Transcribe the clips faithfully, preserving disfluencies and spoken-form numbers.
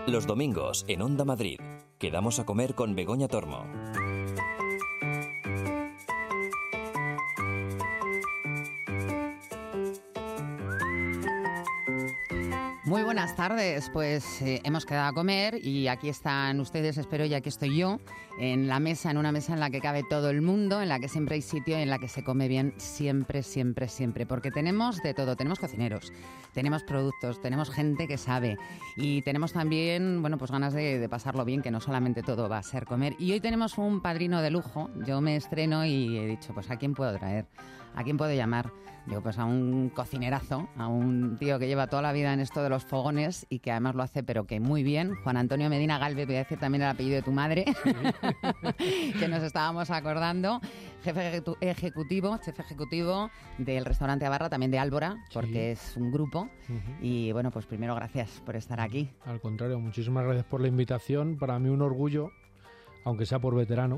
Los domingos, en Onda Madrid, quedamos a comer con Begoña Tormo. Muy buenas tardes, pues eh, hemos quedado a comer y aquí están ustedes, espero, y aquí estoy yo, en la mesa, en una mesa en la que cabe todo el mundo, en la que siempre hay sitio y en la que se come bien siempre, siempre, siempre, porque tenemos de todo, tenemos cocineros, tenemos productos, tenemos gente que sabe y tenemos también, bueno, pues ganas de, de pasarlo bien, que no solamente todo va a ser comer. Y hoy tenemos un padrino de lujo, yo me estreno y he dicho, pues ¿a quién puedo traer? ¿A quién puedo llamar? Digo, pues a un cocinerazo, a un tío que lleva toda la vida en esto de los fogones y que además lo hace, pero que muy bien. Juan Antonio Medina Galvez, voy a decir también el apellido de tu madre, sí. Que nos estábamos acordando. Jefe ejecu- ejecutivo, chef ejecutivo del restaurante Abarra, también de Álvora, porque sí. Es un grupo. Uh-huh. Y bueno, pues primero gracias por estar aquí. Al contrario, muchísimas gracias por la invitación. Para mí un orgullo, aunque sea por veterano.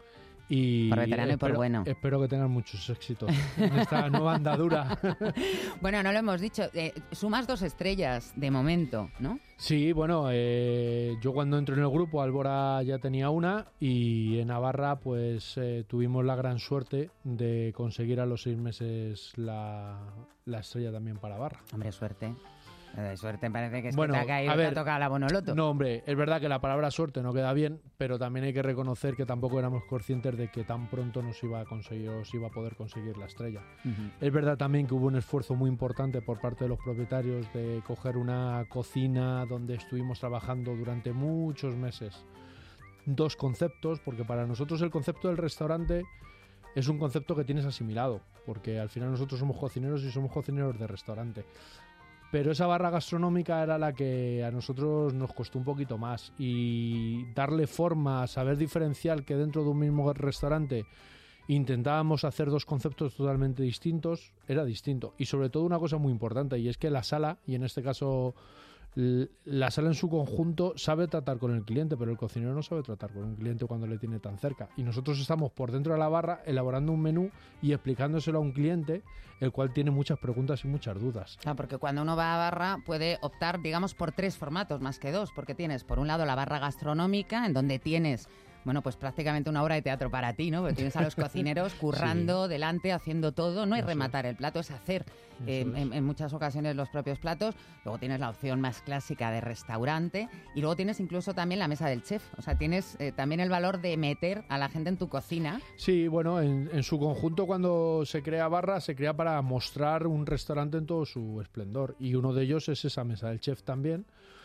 Y por veterano espero, y por bueno. Espero que tengan muchos éxitos en esta nueva andadura. Bueno, no lo hemos dicho. Eh, sumas dos estrellas de momento, ¿no? Sí, bueno, eh, yo cuando entré en el grupo, Álvora ya tenía una y en Navarra pues eh, tuvimos la gran suerte de conseguir a los seis meses la, la estrella también para Abarra. Hombre, suerte. De suerte parece que es bueno, que te ha caído, a ver, te ha tocado la Bonoloto. No, hombre, es verdad que la palabra suerte no queda bien, pero también hay que reconocer que tampoco éramos conscientes de que tan pronto nos iba a conseguir, os iba a poder conseguir la estrella. Uh-huh. Es verdad también que hubo un esfuerzo muy importante por parte de los propietarios de coger una cocina donde estuvimos trabajando durante muchos meses. Dos conceptos, porque para nosotros el concepto del restaurante es un concepto que tienes asimilado, porque al final nosotros somos cocineros y somos cocineros de restaurante. Pero esa barra gastronómica era la que a nosotros nos costó un poquito más y darle forma, saber diferenciar que dentro de un mismo restaurante intentábamos hacer dos conceptos totalmente distintos, era distinto. Y sobre todo una cosa muy importante, y es que la sala, y en este caso la sala en su conjunto, sabe tratar con el cliente, pero el cocinero no sabe tratar con un cliente cuando le tiene tan cerca. Y nosotros estamos por dentro de la barra elaborando un menú y explicándoselo a un cliente, el cual tiene muchas preguntas y muchas dudas. Claro, porque cuando uno va a barra puede optar, digamos, por tres formatos más que dos, porque tienes, por un lado, la barra gastronómica, en donde tienes... Bueno, pues prácticamente una obra de teatro para ti, ¿no? Porque tienes a los cocineros currando, sí. delante, haciendo todo. No es rematar el plato, es hacer eh, es. en, en muchas ocasiones los propios platos. Luego tienes la opción más clásica de restaurante y luego tienes incluso también la mesa del chef. O sea, tienes eh, también el valor de meter a la gente en tu cocina. Sí, bueno, en, en su conjunto cuando se crea barra, se crea para mostrar un restaurante en todo su esplendor. Y uno de ellos es esa mesa del chef también,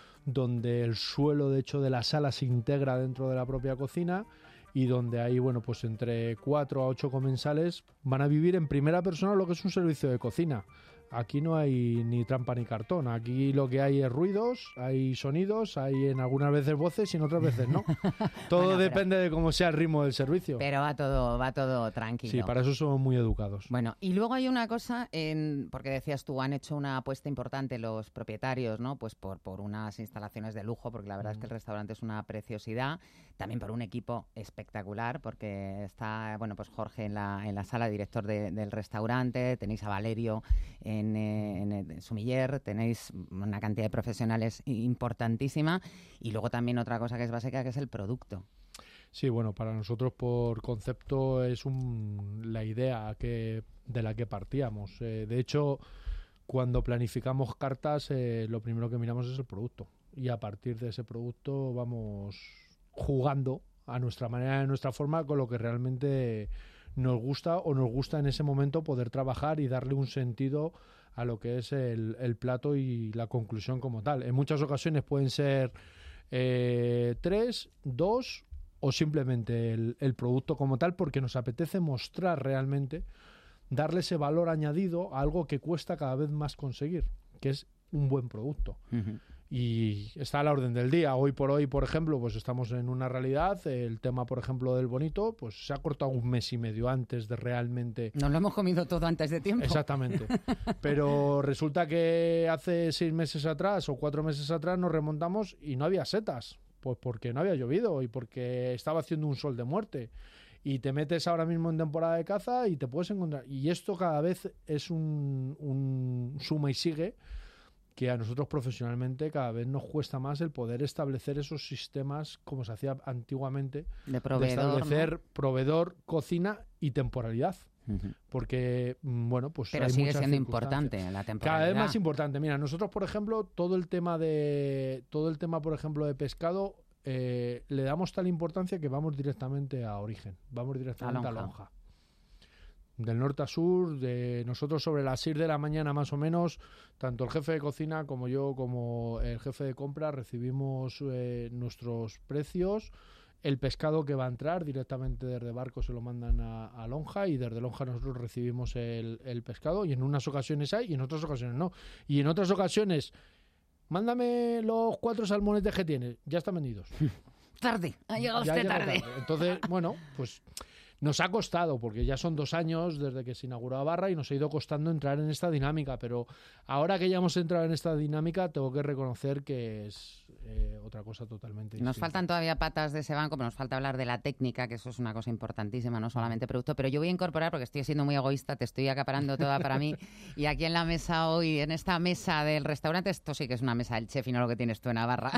donde el suelo, de hecho, de la sala se integra dentro de la propia cocina y donde hay, bueno, pues entre cuatro a ocho comensales van a vivir en primera persona lo que es un servicio de cocina. Aquí no hay ni trampa ni cartón, aquí lo que hay es ruidos, hay sonidos, hay en algunas veces voces y en otras veces no. Todo bueno, depende pero, de cómo sea el ritmo del servicio. Pero va todo, va todo tranquilo. Sí, para eso somos muy educados. Bueno, y luego hay una cosa, en, porque decías tú, han hecho una apuesta importante los propietarios, ¿no? Pues por, por unas instalaciones de lujo, porque la verdad mm. es que el restaurante es una preciosidad, también por un equipo espectacular, porque está, bueno, pues Jorge en la, en la sala, director de, del restaurante, tenéis a Valerio en, eh, en, en Sumiller, tenéis una cantidad de profesionales importantísima y luego también otra cosa que es básica, que es el producto. Sí, bueno, para nosotros por concepto es un, la idea que, de la que partíamos. Eh, de hecho, cuando planificamos cartas, eh, lo primero que miramos es el producto y a partir de ese producto vamos jugando a nuestra manera, a nuestra forma, con lo que realmente nos gusta o nos gusta en ese momento poder trabajar y darle un sentido a lo que es el, el plato y la conclusión como tal. En muchas ocasiones pueden ser eh, tres, dos o simplemente el, el producto como tal, porque nos apetece mostrar realmente, darle ese valor añadido a algo que cuesta cada vez más conseguir, que es un buen producto. Uh-huh. Y está a la orden del día. Hoy por hoy, por ejemplo, pues estamos en una realidad. El tema, por ejemplo, del bonito, pues se ha cortado un mes y medio antes de realmente... Nos lo hemos comido todo antes de tiempo. Exactamente. Pero resulta que hace seis meses atrás o cuatro meses atrás nos remontamos y no había setas. Pues porque no había llovido y porque estaba haciendo un sol de muerte. Y te metes ahora mismo en temporada de caza y te puedes encontrar... Y esto cada vez es un, un suma y sigue, que a nosotros profesionalmente cada vez nos cuesta más el poder establecer esos sistemas como se hacía antiguamente, de proveedor, de establecer ¿no? proveedor, cocina y temporalidad. Uh-huh. Porque, bueno, pues pero hay sigue muchas siendo circunstancias. importante la temporalidad. Cada vez más importante. Mira, nosotros, por ejemplo, todo el tema de todo el tema, por ejemplo, de pescado, eh, le damos tal importancia que vamos directamente a origen, vamos directamente a lonja. a lonja. Del norte a sur, de nosotros sobre las seis de la mañana más o menos, tanto el jefe de cocina como yo, como el jefe de compra, recibimos eh, nuestros precios. El pescado que va a entrar directamente desde barco se lo mandan a, a lonja, y desde lonja nosotros recibimos el, el pescado, y en unas ocasiones hay y en otras ocasiones no. Y en otras ocasiones, mándame los cuatro salmonetes que tienes, ya están vendidos. Tarde, ha llegado Ya usted llega tarde. tarde. Entonces, bueno, pues nos ha costado, porque ya son dos años desde que se inauguró Barra y nos ha ido costando entrar en esta dinámica, pero ahora que ya hemos entrado en esta dinámica, tengo que reconocer que es eh, otra cosa totalmente distinta. Nos faltan todavía patas de ese banco, pero nos falta hablar de la técnica, que eso es una cosa importantísima, no solamente producto. Pero yo voy a incorporar, porque estoy siendo muy egoísta, te estoy acaparando toda para mí, y aquí en la mesa hoy, en esta mesa del restaurante, esto sí que es una mesa del chef y no lo que tienes tú en Navarra,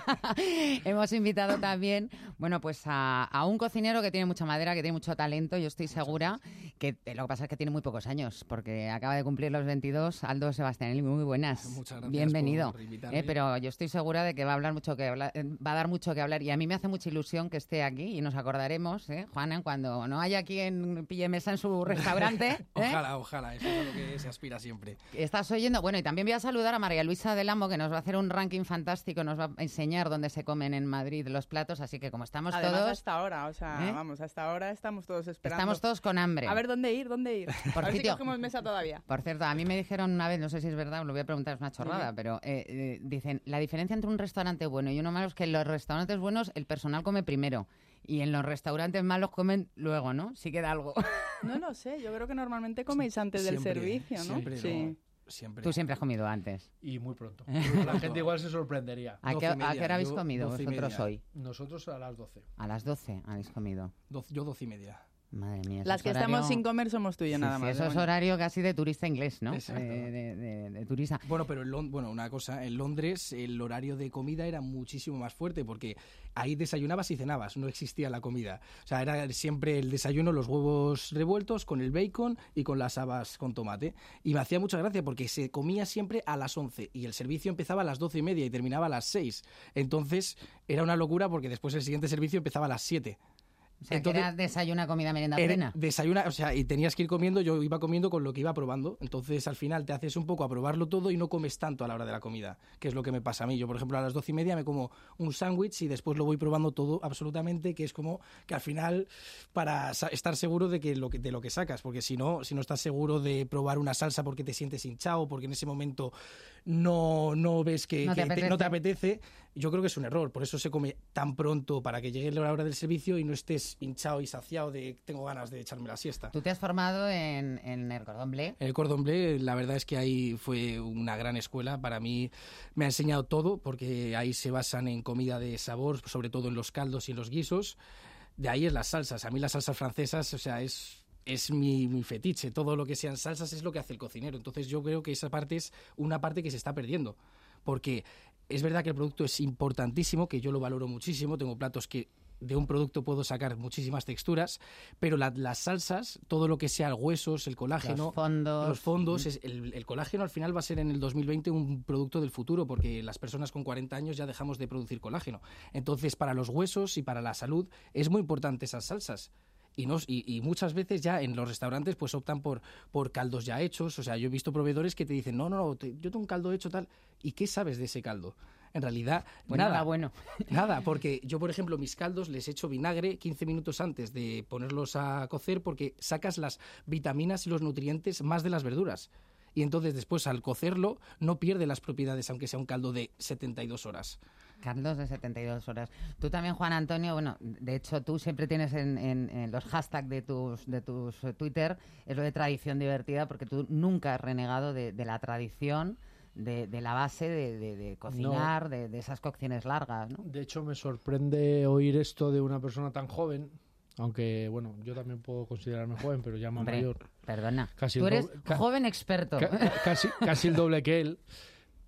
hemos invitado también, bueno, pues a, a un cocinero que tiene mucha madera, que tiene mucho talento. Yo estoy segura que eh, lo que pasa es que tiene muy pocos años, porque acaba de cumplir los veintidós. Aldo Sebastianelli, muy buenas. Muchas gracias. Bienvenido. Por invitarme. Eh, pero yo estoy segura de que va a hablar mucho que hablar, va a dar mucho que hablar, y a mí me hace mucha ilusión que esté aquí, y nos acordaremos, ¿eh, Juana, cuando no haya quien pille mesa en su restaurante? ¿eh? Ojalá, ojalá, eso es a lo que se aspira siempre. Estás oyendo. Bueno, y también voy a saludar a María Luisa del Amo, que nos va a hacer un ranking fantástico, nos va a enseñar dónde se comen en Madrid los platos, así que como estamos Además, todos... hasta ahora, o sea, ¿eh? vamos, hasta ahora estamos todos esperando. Estamos todos con hambre. A ver dónde ir, dónde ir. Por a ver sitio. si cogemos mesa todavía. Por cierto, a mí me dijeron una vez, no sé si es verdad, os lo voy a preguntar, es una chorrada, Sí. pero eh, eh, dicen, la diferencia entre un restaurante bueno y uno malo es que en los restaurantes buenos el personal come primero, y en los restaurantes malos comen luego, ¿no? Sí queda algo. No lo sé, yo creo que normalmente coméis antes del Siempre, servicio, ¿no? Siempre, sí. no, siempre. Tú siempre has comido antes. Y muy pronto. La gente igual se sorprendería. ¿A qué, Doce y media, a qué hora habéis yo comido doce y vosotros media. hoy? Nosotros a las doce. A las doce habéis comido. Doce- yo doce y media. Madre mía. eso Las es que horario- estamos sin comer somos tú y yo Sí, nada sí, más. eso de es momento. horario casi de turista inglés, ¿no? Exacto. De, de- de- de turista. Bueno, pero en Lon- bueno, una cosa, en Londres el horario de comida era muchísimo más fuerte porque ahí desayunabas y cenabas, no existía la comida. O sea, era siempre el desayuno, los huevos revueltos con el bacon y con las habas con tomate. Y me hacía mucha gracia porque se comía siempre a las once y el servicio empezaba a las doce y media y terminaba a las seis. Entonces era una locura porque después el siguiente servicio empezaba a las siete. O sea, Entonces- que era desayuna, comida, merienda, Era- cena. Desayuna, o sea, y tenías que ir comiendo, yo iba comiendo con lo que iba probando, entonces al final te haces un poco a probarlo todo y no comes tanto a la hora de la comida, que es lo que me pasa a mí. Yo, por ejemplo, a las doce y media me como un sándwich y después lo voy probando todo absolutamente, que es como que al final, para sa- estar seguro de que lo que, de lo que sacas, porque si no, si no estás seguro de probar una salsa porque te sientes hinchado, porque en ese momento no, no ves que, No te que te- no te apetece. apetece, yo creo que es un error. Por eso se come tan pronto para que llegue la hora del servicio y no estés hinchado y saciado de tengo ganas de echarme la siesta. Tú te has formado en, en el Cordon Bleu. El Cordon Bleu, la verdad es que ahí fue una gran escuela. Para mí me ha enseñado todo, porque ahí se basan en comida de sabor, sobre todo en los caldos y en los guisos. De ahí es las salsas. A mí las salsas francesas, o sea, es... Es mi, mi fetiche, todo lo que sean salsas es lo que hace el cocinero. Entonces yo creo que esa parte es una parte que se está perdiendo, porque es verdad que el producto es importantísimo, que yo lo valoro muchísimo, tengo platos que de un producto puedo sacar muchísimas texturas, pero la- las salsas, todo lo que sea el huesos, el colágeno, Los fondos. los fondos, es, el, el colágeno al final va a ser en el dos mil veinte un producto del futuro, porque las personas con cuarenta años ya dejamos de producir colágeno. Entonces, para los huesos y para la salud es muy importante esas salsas. Y, no, y, y muchas veces ya en los restaurantes pues optan por, por caldos ya hechos. O sea, yo he visto proveedores que te dicen, no, no, no, te- yo tengo un caldo hecho tal. ¿Y qué sabes de ese caldo? En realidad, Pues nada. nada bueno. Nada, porque yo, por ejemplo, mis caldos les echo vinagre quince minutos antes de ponerlos a cocer, porque sacas las vitaminas y los nutrientes más de las verduras. Y entonces después, al cocerlo, no pierde las propiedades, aunque sea un caldo de setenta y dos horas. Carlos de setenta y dos horas. Tú también, Juan Antonio, bueno, de hecho tú siempre tienes en, en- en los hashtags de tus, de tus eh, Twitter, es lo de tradición divertida, porque tú nunca has renegado de, de la tradición, de, de la base de, de- de cocinar, de, de esas cocciones largas, ¿no? De hecho, me sorprende oír esto de una persona tan joven, aunque, bueno, yo también puedo considerarme joven, pero ya más Hombre, mayor. perdona. Casi Tú el eres doble- ca- joven experto. Ca- ca- casi, casi el doble que él.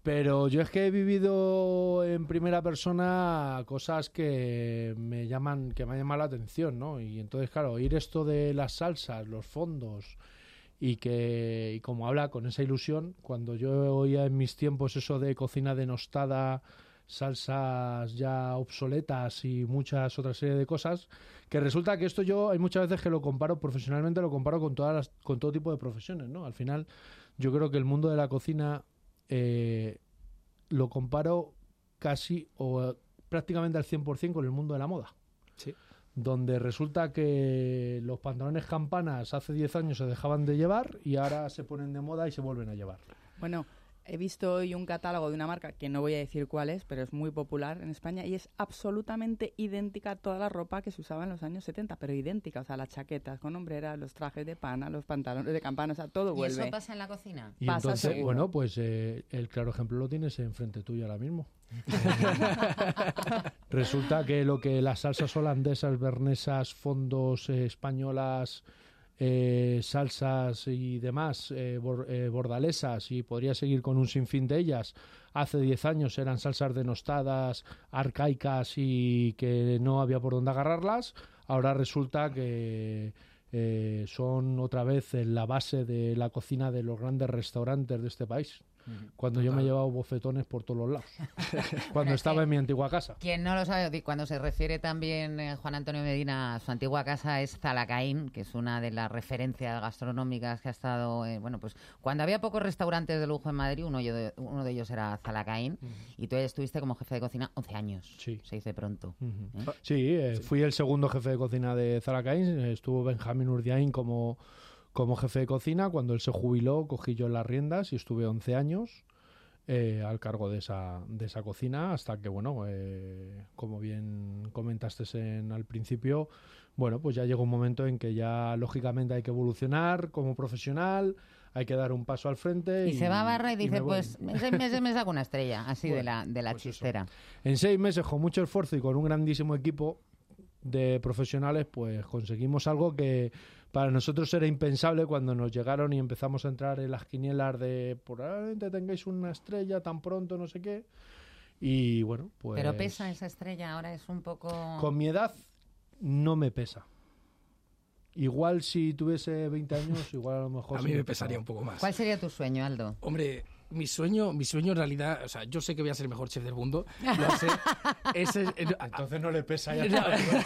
Pero yo es que he vivido en primera persona cosas que me llaman, que me llaman la atención, ¿no? Y entonces, claro, oír esto de las salsas, los fondos, y que, y como habla con esa ilusión, cuando yo oía en mis tiempos eso de cocina denostada, salsas ya obsoletas y muchas otras serie de cosas, que resulta que esto yo hay muchas veces que lo comparo profesionalmente, lo comparo con todas las, con todo tipo de profesiones, ¿no? Al final yo creo que el mundo de la cocina eh, lo comparo casi o eh, prácticamente al cien por ciento con el mundo de la moda. Sí. Donde resulta que los pantalones campanas hace diez años se dejaban de llevar y ahora se ponen de moda y se vuelven a llevar. Bueno, he visto hoy un catálogo de una marca que no voy a decir cuál es, pero es muy popular en España y es absolutamente idéntica a toda la ropa que se usaba en los años setenta, pero idéntica, o sea, las chaquetas con hombreras, los trajes de pana, los pantalones de campana, o sea, todo ¿Y vuelve. eso pasa en la cocina? Y Pasa entonces, seguro. bueno, pues eh, el claro ejemplo lo tienes enfrente tuyo ahora mismo. Resulta que lo que las salsas holandesas, bernesas, fondos eh, españolas, eh, salsas y demás, eh, bor, eh, bordalesas, y podría seguir con un sinfín de ellas, hace diez años eran salsas denostadas, arcaicas y que no había por dónde agarrarlas, ahora resulta que eh, son otra vez la base de la cocina de los grandes restaurantes de este país. Cuando yo me he llevado bofetones por todos los lados. Cuando estaba en mi antigua casa. Quien no lo sabe, cuando se refiere también eh, Juan Antonio Medina a su antigua casa es Zalacaín, que es una de las referencias gastronómicas que ha estado, eh, bueno, pues cuando había pocos restaurantes de lujo en Madrid, uno, yo de, uno de ellos era Zalacaín, uh-huh. y tú estuviste como jefe de cocina once años, sí. se dice pronto. Uh-huh. ¿eh? Sí, eh, sí, fui el segundo jefe de cocina de Zalacaín, estuvo Benjamín Urdiain como, como jefe de cocina, cuando él se jubiló cogí yo las riendas y estuve once años. Eh, al cargo de esa, de esa cocina hasta que, bueno, eh, como bien comentaste en, al principio, bueno, pues ya llegó un momento en que ya lógicamente hay que evolucionar como profesional, hay que dar un paso al frente. Y, y se va a Barra y dice, pues en seis meses me saco una estrella, así bueno, de la, de la pues chistera. Eso. En seis meses, con mucho esfuerzo y con un grandísimo equipo de profesionales, pues conseguimos algo que para nosotros era impensable cuando nos llegaron y empezamos a entrar en las quinielas de probablemente tengáis una estrella tan pronto, no sé qué. Y bueno, pues... Pero pesa esa estrella, ahora es un poco... Con mi edad no me pesa. Igual si tuviese veinte años, igual a lo mejor... A mí me pesaría un poco más. ¿Cuál sería tu sueño, Aldo? Hombre... Mi sueño, mi sueño en realidad, o sea, yo sé que voy a ser el mejor chef del mundo, lo sé. Ese, eh, Entonces no le pesa ya.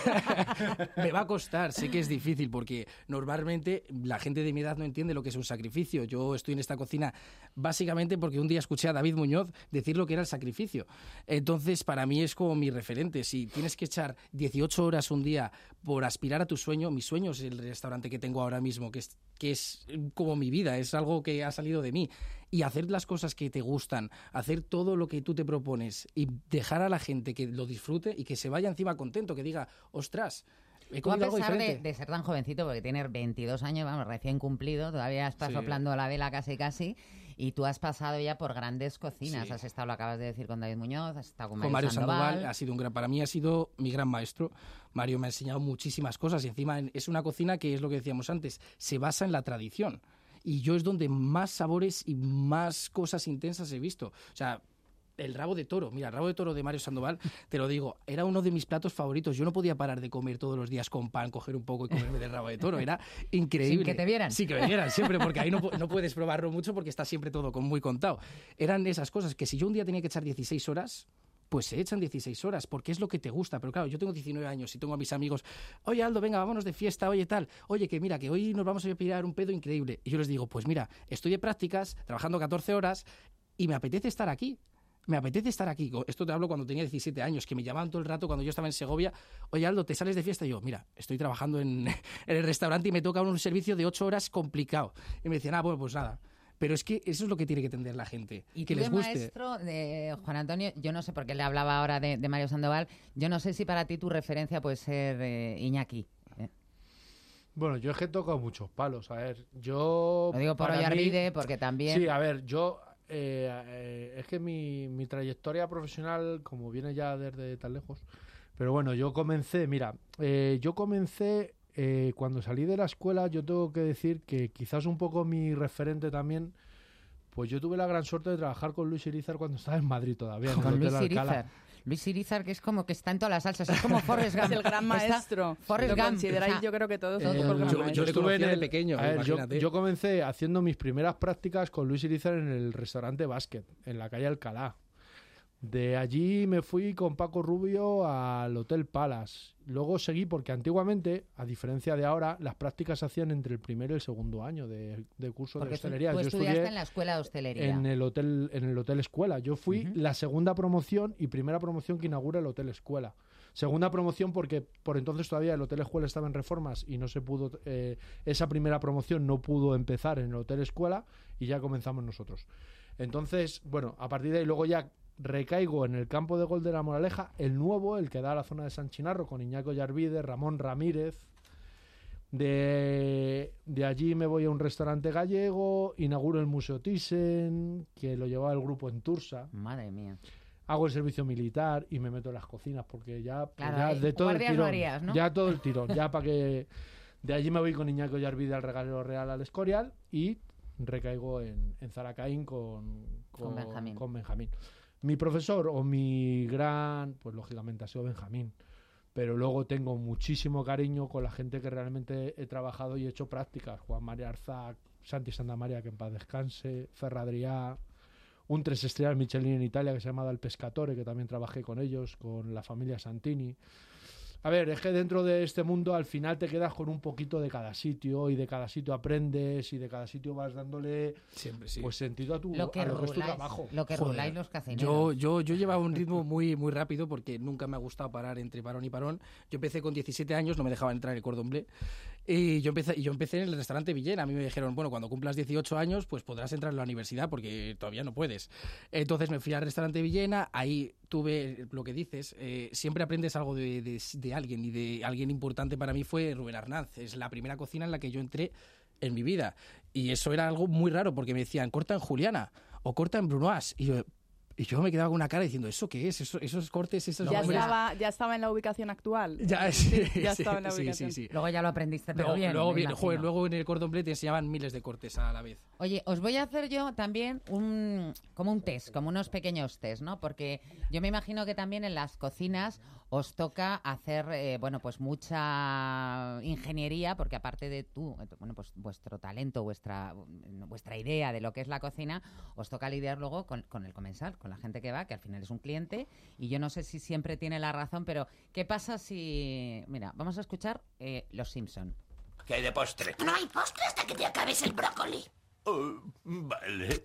No, me va a costar, sé que es difícil porque normalmente la gente de mi edad no entiende lo que es un sacrificio. Yo estoy en esta cocina básicamente porque un día escuché a David Muñoz decir lo que era el sacrificio. Entonces, para mí es como mi referente. Si tienes que echar dieciocho horas un día por aspirar a tu sueño, mi sueño es el restaurante que tengo ahora mismo, que es, que es como mi vida, es algo que ha salido de mí. Y hacer las cosas que te gustan, hacer todo lo que tú te propones y dejar a la gente que lo disfrute y que se vaya encima contento, que diga, ostras, he comido algo diferente. A pesar de, de ser tan jovencito, porque tienes veintidós años, vamos, recién cumplido, todavía estás sí. soplando la vela casi casi, y tú has pasado ya por grandes cocinas. Sí. Has estado, lo acabas de decir, con David Muñoz, has estado con Mario, con Mario Sandoval. Sandoval. Ha sido un gran, para mí ha sido mi gran maestro. Mario me ha enseñado muchísimas cosas y encima es una cocina que es lo que decíamos antes, se basa en la tradición. Y yo es donde más sabores y más cosas intensas he visto. O sea, el rabo de toro. Mira, el rabo de toro de Mario Sandoval, te lo digo, era uno de mis platos favoritos. Yo no podía parar de comer todos los días con pan, coger un poco y comerme del rabo de toro. Era increíble. ¿Sin que te vieran? Sí, que me vieran siempre, porque ahí no, no puedes probarlo mucho porque está siempre todo muy contado. Eran esas cosas que si yo un día tenía que echar dieciséis horas... pues se echan dieciséis horas, porque es lo que te gusta. Pero claro, yo tengo diecinueve años y tengo a mis amigos, oye Aldo, venga, vámonos de fiesta, oye tal, oye que mira, que hoy nos vamos a pillar un pedo increíble. Y yo les digo, pues mira, estoy de prácticas, trabajando catorce horas y me apetece estar aquí. Me apetece estar aquí. Esto te hablo cuando tenía diecisiete años, que me llamaban todo el rato cuando yo estaba en Segovia. Oye, Aldo, ¿te sales de fiesta? Y yo, mira, estoy trabajando en, en el restaurante y me toca un servicio de ocho horas complicado. Y me decían, ah, bueno, pues nada. Pero es que eso es lo que tiene que entender la gente. Y que tú les de guste. maestro de Juan Antonio, yo no sé por qué le hablaba ahora de, de Mario Sandoval, yo no sé si para ti tu referencia puede ser eh, Iñaki. ¿eh? Bueno, yo es que he tocado muchos palos. A ver, yo... Lo digo por Ollarvide, porque también... Sí, a ver, yo... Eh, eh, es que mi, mi trayectoria profesional, como viene ya desde tan lejos, pero bueno, yo comencé, mira, eh, yo comencé... Eh, cuando salí de la escuela, yo tengo que decir que quizás un poco mi referente también Pues yo tuve la gran suerte de trabajar con Luis Irizar cuando estaba en Madrid todavía, en el Con Hotel Luis Alcalá. Irizar. Luis Irizar, que es como que está en todas las salsas, es como Forrest Gump. Es el gran maestro. Está Forrest Lo Gump. consideráis, o sea, yo creo que todos Eh, un poco el gran yo, maestro. yo le estuve en conocía de el- pequeño, a ver, yo, imagínate. yo comencé haciendo mis primeras prácticas con Luis Irizar en el restaurante Básquet, en la calle Alcalá. De allí me fui con Paco Rubio al Hotel Palace. Luego seguí porque antiguamente, a diferencia de ahora, las prácticas se hacían entre el primero y el segundo año de, de curso porque de tú, hostelería. tú Yo estudiaste estudié en la escuela de hostelería. en el hotel en el hotel escuela. Yo fui Ujú. la segunda promoción y primera promoción que inaugura el hotel escuela. Segunda promoción porque por entonces todavía el hotel escuela estaba en reformas y no se pudo eh, esa primera promoción no pudo empezar en el hotel escuela y ya comenzamos nosotros. Entonces, bueno, a partir de ahí luego ya recaigo en el campo de gol de la Moraleja, el nuevo, el que da a la zona de San Chinarro, con Iñaco Yarvide, Ramón Ramírez. De, de allí me voy a un restaurante gallego, inauguro el Museo Thyssen, que lo llevaba el grupo en Tursa. Madre mía. Hago el servicio militar y me meto en las cocinas porque ya, pues Claro, ya eh, de todo el guardias tirón, varias, ¿no? ya todo el tirón, ya para que de allí me voy con Iñaco Yarvide al Regalero Real al Escorial y recaigo en, en Zaracaín con, Con Benjamín. con Benjamín. Mi profesor o mi gran, pues lógicamente ha sido Benjamín, pero luego tengo muchísimo cariño con la gente que realmente he trabajado y he hecho prácticas. Juan María Arzac, Santi Santamaria, que en paz descanse, Ferradrià, un tres estrellas Michelin en Italia que se llama El Pescatore, que también trabajé con ellos, con la familia Santini. A ver, es que dentro de este mundo al final te quedas con un poquito de cada sitio y de cada sitio aprendes y de cada sitio vas dándole Siempre, sí. pues sentido a tu Lo que a lo que es tu ruláis, trabajo. lo que Joder. ruláis los cocineros. Yo, yo, yo llevaba un ritmo muy, muy rápido porque nunca me ha gustado parar entre parón y parón. Yo empecé con diecisiete años, no me dejaban entrar en el Cordon Bleu. Y yo empecé, y yo empecé en el restaurante Villena. A mí me dijeron, bueno, cuando cumplas dieciocho años, pues podrás entrar en la universidad porque todavía no puedes. Entonces me fui al restaurante Villena, ahí tuve lo que dices, eh, siempre aprendes algo de, de, de alguien, y de alguien importante para mí fue Rubén Arnaz. Es la primera cocina en la que yo entré en mi vida. Y eso era algo muy raro porque me decían, corta en Juliana o corta en Brunoise. Y yo, y yo me quedaba con una cara diciendo, ¿eso qué es? ¿Eso, esos cortes, esos Ya nombres?". estaba, ya estaba en la ubicación actual. Ya, sí, ya sí, estaba en la sí, ubicación. sí, sí. Luego ya lo aprendiste, pero Luego, bien. luego, me bien, imagino. joder, luego en el Cordon Bleu te enseñaban miles de cortes a la vez. Oye, os voy a hacer yo también un como un test, como unos pequeños test, ¿no? Porque yo me imagino que también en las cocinas os toca hacer, eh, bueno, pues mucha ingeniería, porque aparte de tú, bueno, pues vuestro talento, vuestra vuestra idea de lo que es la cocina, os toca lidiar luego con, con el comensal, con la gente que va, que al final es un cliente, y yo no sé si siempre tiene la razón, pero ¿qué pasa si... Mira, vamos a escuchar eh, Los Simpson. ¿Qué hay de postre? No hay postre hasta que te acabes el brócoli. Oh, vale.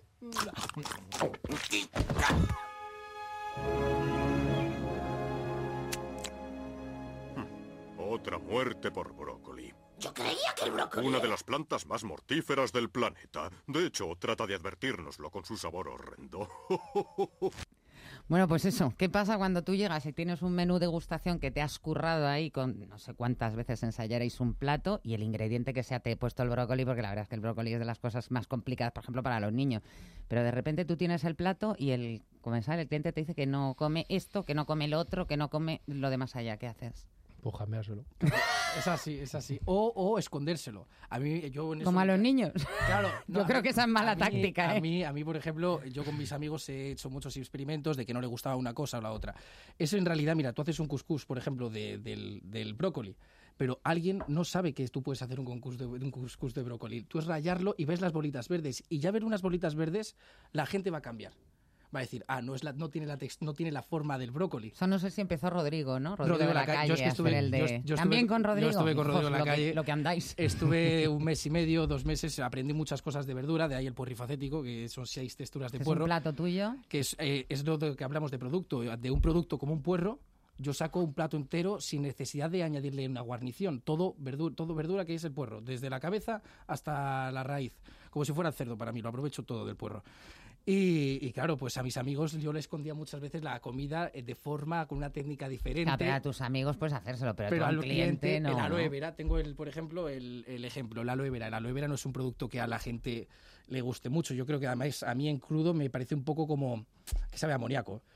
Otra muerte por brócoli. Yo creía que el brócoli... Una de las plantas más mortíferas del planeta. De hecho, trata de advertírnoslo con su sabor horrendo. Bueno, pues eso, ¿qué pasa cuando tú llegas y tienes un menú degustación que te has currado ahí con no sé cuántas veces ensayaréis un plato y el ingrediente que sea te he puesto el brócoli, porque la verdad es que el brócoli es de las cosas más complicadas, por ejemplo, para los niños, pero de repente tú tienes el plato y el comensal, el cliente te dice que no come esto, que no come lo otro, que no come lo de más allá, ¿qué haces? Pues cambiárselo. Es así, es así. O, o escondérselo. A mí, yo en eso- Como a los niños. Claro. Yo a creo mí- que esa es mala a mí- táctica, ¿eh? A mí, a mí, por ejemplo, yo con mis amigos he hecho muchos experimentos de que no le gustaba una cosa o la otra. Eso en realidad, mira, tú haces un couscous, por ejemplo, de- del, del brócoli, pero alguien no sabe que tú puedes hacer un couscous de, un couscous de brócoli. Tú es rallarlo y ves las bolitas verdes. Y ya ver unas bolitas verdes, la gente va a cambiar. Va a decir, ah, no, es la, no, tiene la text, no tiene la forma del brócoli. Eso no sé si empezó Rodrigo, ¿no? Rodrigo, Rodrigo de la Lacalle. calle, Yo es que a estuve- hacer el de... yo- yo estuve- También con yo Rodrigo. estuve con Rodrigo Hijos, en la lo que- calle. Lo que andáis. Estuve un mes y medio, dos meses, aprendí muchas cosas de verdura, de ahí el puerrifacético, que son seis texturas de Es un puerro, plato tuyo. que es, eh, es lo de que hablamos de producto, de un producto como un puerro. Yo saco un plato entero sin necesidad de añadirle una guarnición, todo verdura, todo verdura que es el puerro, desde la cabeza hasta la raíz, como si fuera el cerdo para mí, lo aprovecho todo del puerro. Y, y claro, pues a mis amigos yo les escondía muchas veces la comida eh, de forma, con una técnica diferente. A, a tus amigos puedes hacérselo, pero, Pero tú a al un cliente, cliente, no. el aloe ¿no? vera, tengo el, por ejemplo, el, el ejemplo, el aloe vera. El aloe vera no es un producto que a la gente le guste mucho. Yo creo que además a mí en crudo me parece un poco como que sabe a amoníaco.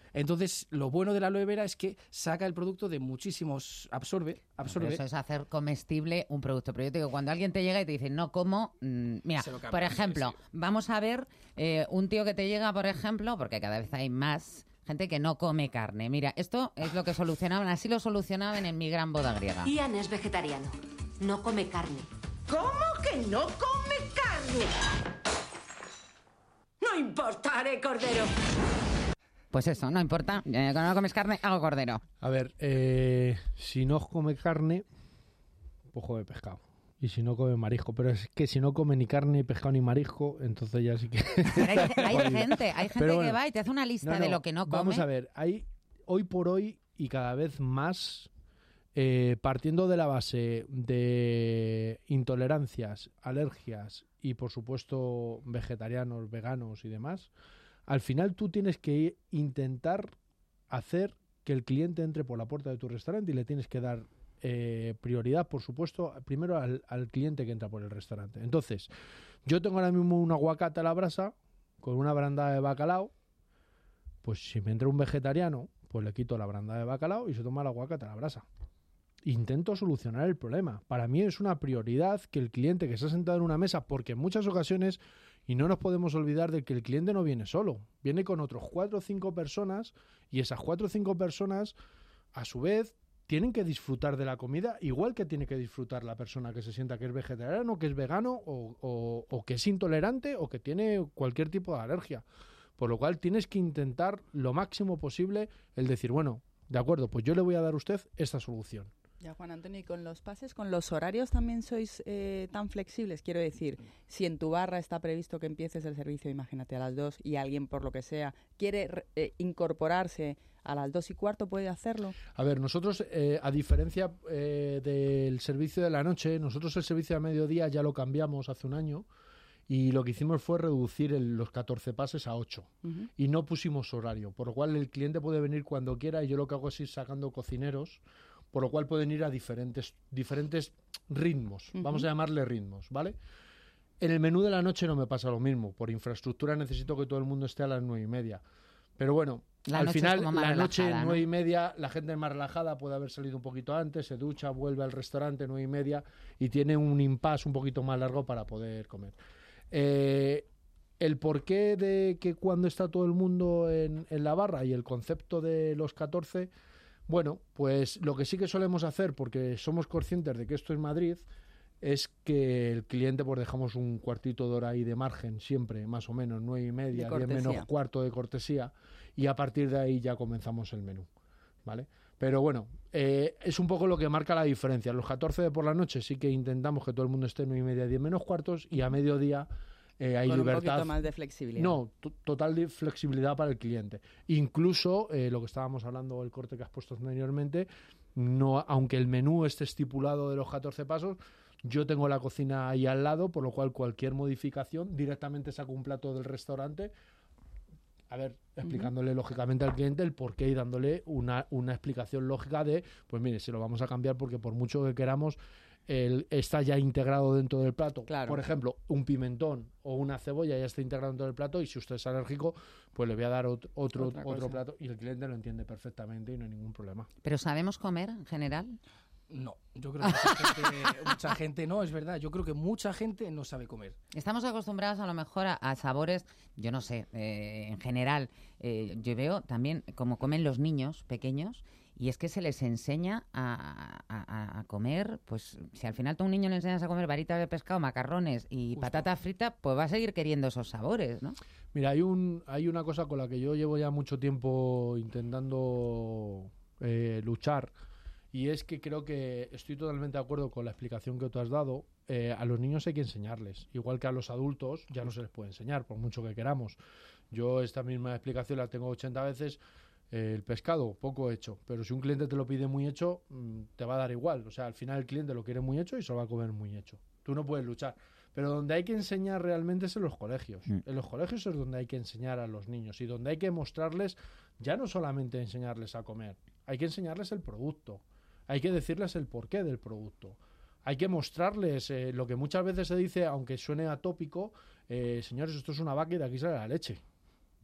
Entonces, lo bueno de la aloe vera es que saca el producto de muchísimos... Absorbe, absorbe. Pero eso es hacer comestible un producto. Pero yo te digo, cuando alguien te llega y te dice, no como... Mmm, mira, cambia, por ejemplo, sí. vamos a ver eh, un tío que te llega, por ejemplo, porque cada vez hay más gente que no come carne. Mira, esto es lo que solucionaban, así lo solucionaban en Mi Gran Boda Griega. Ian es vegetariano, no come carne. ¿Cómo que no come carne? No importa, haré cordero. Pues eso, no importa. Eh, cuando no comes carne, hago cordero. A ver, eh, si no come carne, pues come pescado. Y si no come marisco. Pero es que si no come ni carne, ni pescado, ni marisco, entonces ya sí que... Pero hay, hay gente, hay gente bueno, que va y te hace una lista no, no, de lo que no come. Vamos a ver, hay hoy por hoy y cada vez más, eh, partiendo de la base de intolerancias, alergias y por supuesto vegetarianos, veganos y demás, al final tú tienes que intentar hacer que el cliente entre por la puerta de tu restaurante y le tienes que dar eh, prioridad, por supuesto, primero al, al cliente que entra por el restaurante. Entonces, yo tengo ahora mismo un aguacate a la brasa con una brandada de bacalao, pues si me entra un vegetariano, pues le quito la brandada de bacalao y se toma el aguacate a la brasa. Intento solucionar el problema. Para mí es una prioridad que el cliente que se ha sentado en una mesa, porque en muchas ocasiones, y no nos podemos olvidar de que el cliente no viene solo, viene con otros cuatro o cinco personas y esas cuatro o cinco personas, a su vez, tienen que disfrutar de la comida igual que tiene que disfrutar la persona que se sienta que es vegetariano, que es vegano o, o, o que es intolerante o que tiene cualquier tipo de alergia. Por lo cual tienes que intentar lo máximo posible el decir, bueno, de acuerdo, pues yo le voy a dar a usted esta solución. Ya, Juan Antonio, y con los pases, con los horarios también sois eh, tan flexibles. Quiero decir, si en tu barra está previsto que empieces el servicio, imagínate, a las dos, y alguien, por lo que sea, quiere eh, incorporarse a las dos y cuarto, ¿puede hacerlo? A ver, nosotros, eh, a diferencia eh, del servicio de la noche, nosotros el servicio de mediodía ya lo cambiamos hace un año y lo que hicimos fue reducir el, los catorce pases a ocho. Uh-huh. Y no pusimos horario, por lo cual el cliente puede venir cuando quiera y yo lo que hago es ir sacando cocineros, por lo cual pueden ir a diferentes, diferentes ritmos, uh-huh. vamos a llamarle ritmos, ¿vale? En el menú de la noche no me pasa lo mismo, por infraestructura necesito que todo el mundo esté a las nueve y media, pero bueno, la al final la noche ¿no? nueve y media, la gente es más relajada, puede haber salido un poquito antes, se ducha, vuelve al restaurante nueve y media y tiene un impasse un poquito más largo para poder comer. Eh, el porqué de que cuando está todo el mundo en, en la barra y el concepto de los catorce... Bueno, pues lo que sí que solemos hacer, porque somos conscientes de que esto es Madrid, es que el cliente pues dejamos un cuartito de hora ahí de margen, siempre, más o menos, nueve y media, diez menos cuarto de cortesía, y a partir de ahí ya comenzamos el menú, ¿vale? Pero bueno, eh, es un poco lo que marca la diferencia. Los catorce de por la noche sí que intentamos que todo el mundo esté nueve y media, diez menos cuartos, y a mediodía Eh, hay con libertad. Un poquito más de flexibilidad. No, t- total de flexibilidad para el cliente. Incluso, eh, lo que estábamos hablando, el corte que has puesto anteriormente, no, aunque el menú esté estipulado de los catorce pasos, yo tengo la cocina ahí al lado, por lo cual cualquier modificación, directamente saco un plato del restaurante, a ver, explicándole uh-huh. lógicamente al cliente el porqué y dándole una, una explicación lógica de, pues mire, se lo vamos a cambiar porque por mucho que queramos, El, está ya integrado dentro del plato. Claro. Por ejemplo, un pimentón o una cebolla ya está integrado dentro del plato y si usted es alérgico, pues le voy a dar ot- otro, otro plato y el cliente lo entiende perfectamente y no hay ningún problema. ¿Pero sabemos comer en general? No, yo creo que mucha gente, mucha gente no, es verdad, yo creo que mucha gente no sabe comer. Estamos acostumbrados a lo mejor a, a sabores, yo no sé, eh, en general, eh, yo veo también como comen los niños pequeños. Y es que se les enseña a, a, a comer, pues si al final tú a un niño le enseñas a comer varitas de pescado, macarrones y Justo. patata frita, pues va a seguir queriendo esos sabores, ¿no? Mira, hay un hay una cosa con la que yo llevo ya mucho tiempo intentando eh, luchar y es que creo que estoy totalmente de acuerdo con la explicación que tú has dado. Eh, a los niños hay que enseñarles, igual que a los adultos ya no se les puede enseñar, por mucho que queramos. Yo esta misma explicación la tengo ochenta veces. Eh, el pescado, poco hecho, pero si un cliente te lo pide muy hecho, mmm, te va a dar igual. O sea, al final el cliente lo quiere muy hecho y se lo va a comer muy hecho. Tú no puedes luchar. Pero donde hay que enseñar realmente es en los colegios. Mm. En los colegios es donde hay que enseñar a los niños y donde hay que mostrarles, ya no solamente enseñarles a comer, hay que enseñarles el producto, hay que decirles el porqué del producto. Hay que mostrarles eh, lo que muchas veces se dice, aunque suene atópico, eh, señores, esto es una vaca y de aquí sale la leche.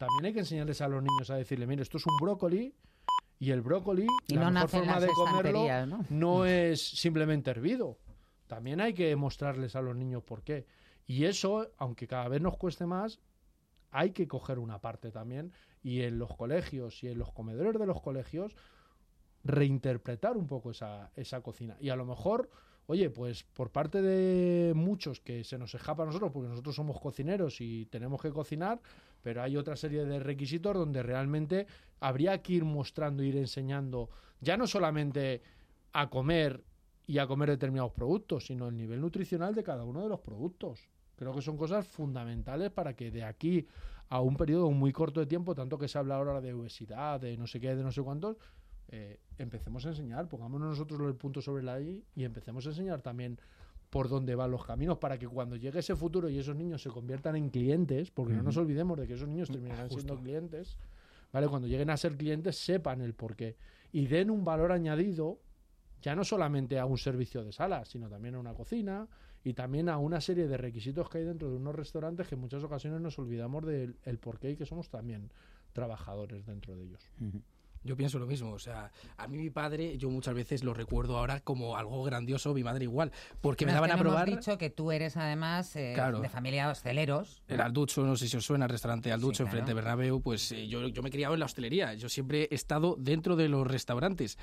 también hay que enseñarles a los niños a decirle, mire, esto es un brócoli y el brócoli, y la no mejor forma de comerlo ¿no? no es simplemente hervido. También hay que mostrarles a los niños por qué. Y eso, aunque cada vez nos cueste más, hay que coger una parte también, y en los colegios y en los comedores de los colegios reinterpretar un poco esa, esa cocina. Y a lo mejor, oye, pues por parte de muchos que se nos escapa a nosotros, porque nosotros somos cocineros y tenemos que cocinar, pero hay otra serie de requisitos donde realmente habría que ir mostrando, ir enseñando, ya no solamente a comer y a comer determinados productos, sino el nivel nutricional de cada uno de los productos. Creo que son cosas fundamentales para que de aquí a un periodo muy corto de tiempo, tanto que se habla ahora de obesidad, de no sé qué, de no sé cuántos, eh, empecemos a enseñar, pongámonos nosotros el punto sobre la I y empecemos a enseñar también por dónde van los caminos, para que cuando llegue ese futuro y esos niños se conviertan en clientes, porque uh-huh. no nos olvidemos de que esos niños terminarán Justo. siendo clientes, ¿vale? Cuando lleguen a ser clientes sepan el porqué y den un valor añadido, ya no solamente a un servicio de sala, sino también a una cocina y también a una serie de requisitos que hay dentro de unos restaurantes que en muchas ocasiones nos olvidamos del el porqué y que somos también trabajadores dentro de ellos. Uh-huh. Yo pienso lo mismo, o sea, a mí mi padre, yo muchas veces lo recuerdo ahora como algo grandioso, mi madre igual, porque bueno, me daban es que a probar... hemos dicho que tú eres además eh, claro. de familia de hosteleros. El Alducho, no sé si os suena, el restaurante Alducho, sí, claro. enfrente de Bernabéu, pues eh, yo, yo me he criado en la hostelería, yo siempre he estado dentro de los restaurantes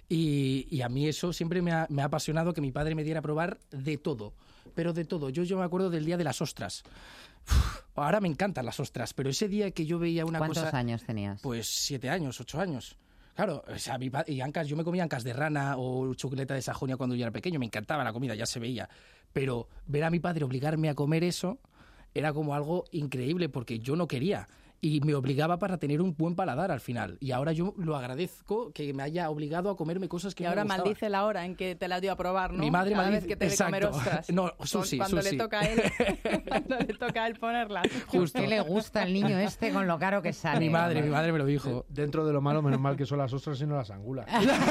y, y a mí eso siempre me ha, me ha apasionado que mi padre me diera a probar de todo, pero de todo. Yo, yo me acuerdo del día de las ostras. Uf, ahora me encantan las ostras, pero ese día que yo veía una ¿Cuántos cosa... ¿Cuántos años tenías? Pues siete años, ocho años. Claro, o sea, mi pa- y ancas, yo me comía ancas de rana o chuleta de Sajonia cuando yo era pequeño, me encantaba la comida, ya se veía. Pero ver a mi padre obligarme a comer eso era como algo increíble porque yo no quería. Y me obligaba para tener un buen paladar al final. Y ahora yo lo agradezco que me haya obligado a comerme cosas que y no me ahora gustaban. maldice la hora en que te la dio a probar, ¿no? Mi madre Cada maldice, vez que te de comer ostras. No, sushi, cuando sushi. le toca a él, cuando le toca a él ponerla. Justo. ¿Qué le gusta al niño este con lo caro que sale? Mi madre, mi madre me lo dijo. Dentro de lo malo, menos mal que son las ostras y no las angulas.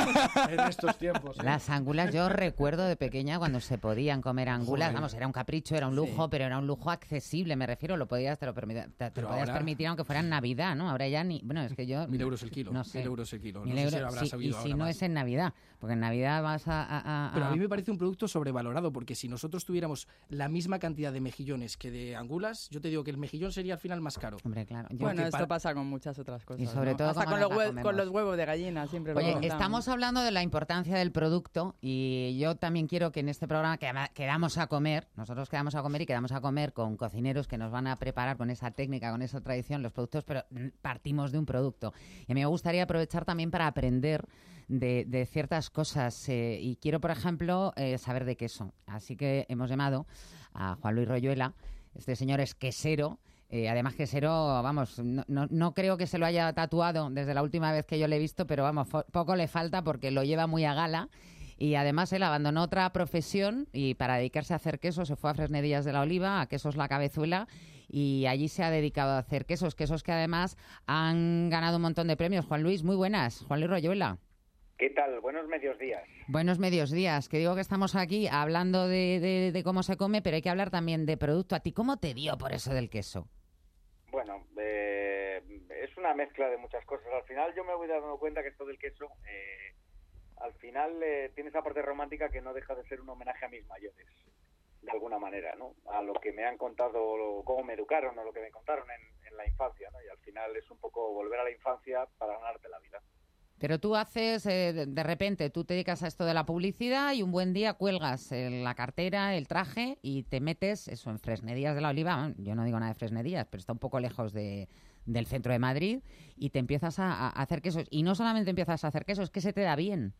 En estos tiempos. ¿eh? Las angulas, yo recuerdo de pequeña cuando se podían comer angulas. Joder. Vamos, era un capricho, era un lujo, sí. pero era un lujo accesible, me refiero. Lo podías, te lo, permit- te, te lo podías ahora... permitir aunque fuera en Navidad, ¿no? Ahora ya ni... Bueno, es que yo... Mil euros el kilo. No sé. Mil euros el kilo. Mil no euros, sé si lo habrás sí, sabido y ahora si no más. es en Navidad, porque en Navidad vas a, a, a... Pero a mí me parece un producto sobrevalorado, porque si nosotros tuviéramos la misma cantidad de mejillones que de angulas, yo te digo que el mejillón sería al final más caro. Hombre, claro. Yo bueno, esto para... pasa con muchas otras cosas. Y sobre ¿no? todo hasta con, los hue- con los huevos de gallina, siempre Oye, lo estamos hablando de la importancia del producto y yo también quiero que en este programa que quedamos a comer, nosotros quedamos a comer y quedamos a comer con cocineros que nos van a preparar con esa técnica, con esa tradición, los productos, pero partimos de un producto. Y a mí me gustaría aprovechar también para aprender de, de ciertas cosas eh, y quiero, por ejemplo, eh, saber de queso. Así que hemos llamado a Juan Luis Royuela. Este señor es quesero. Eh, además, quesero, vamos, no, no, no creo que se lo haya tatuado desde la última vez que yo le he visto, pero vamos, fo- poco le falta porque lo lleva muy a gala. Y además él abandonó otra profesión y para dedicarse a hacer queso se fue a Fresnedillas de la Oliva, a Quesos La Cabezuela, y allí se ha dedicado a hacer quesos, quesos que además han ganado un montón de premios. Juan Luis, muy buenas. Juan Luis Royuela. ¿Qué tal? Buenos medios días. Buenos medios días. Que digo que estamos aquí hablando de, de, de cómo se come, pero hay que hablar también de producto. ¿A ti cómo te dio por eso del queso? Bueno, eh, es una mezcla de muchas cosas. Al final yo me voy dando cuenta que esto del queso... Eh, al final eh, tiene esa parte romántica que no deja de ser un homenaje a mis mayores, de alguna manera, ¿no? A lo que me han contado, lo, cómo me educaron o lo que me contaron en, en la infancia, ¿no? Y al final es un poco volver a la infancia para ganarte la vida. Pero tú haces, eh, de repente, tú te dedicas a esto de la publicidad y un buen día cuelgas eh, la cartera, el traje y te metes, eso, en Fresnedillas de la Oliva. Yo no digo nada de Fresnedillas, pero está un poco lejos de... del centro de Madrid y te empiezas a, a hacer quesos. Y no solamente empiezas a hacer quesos, es que se te da bien.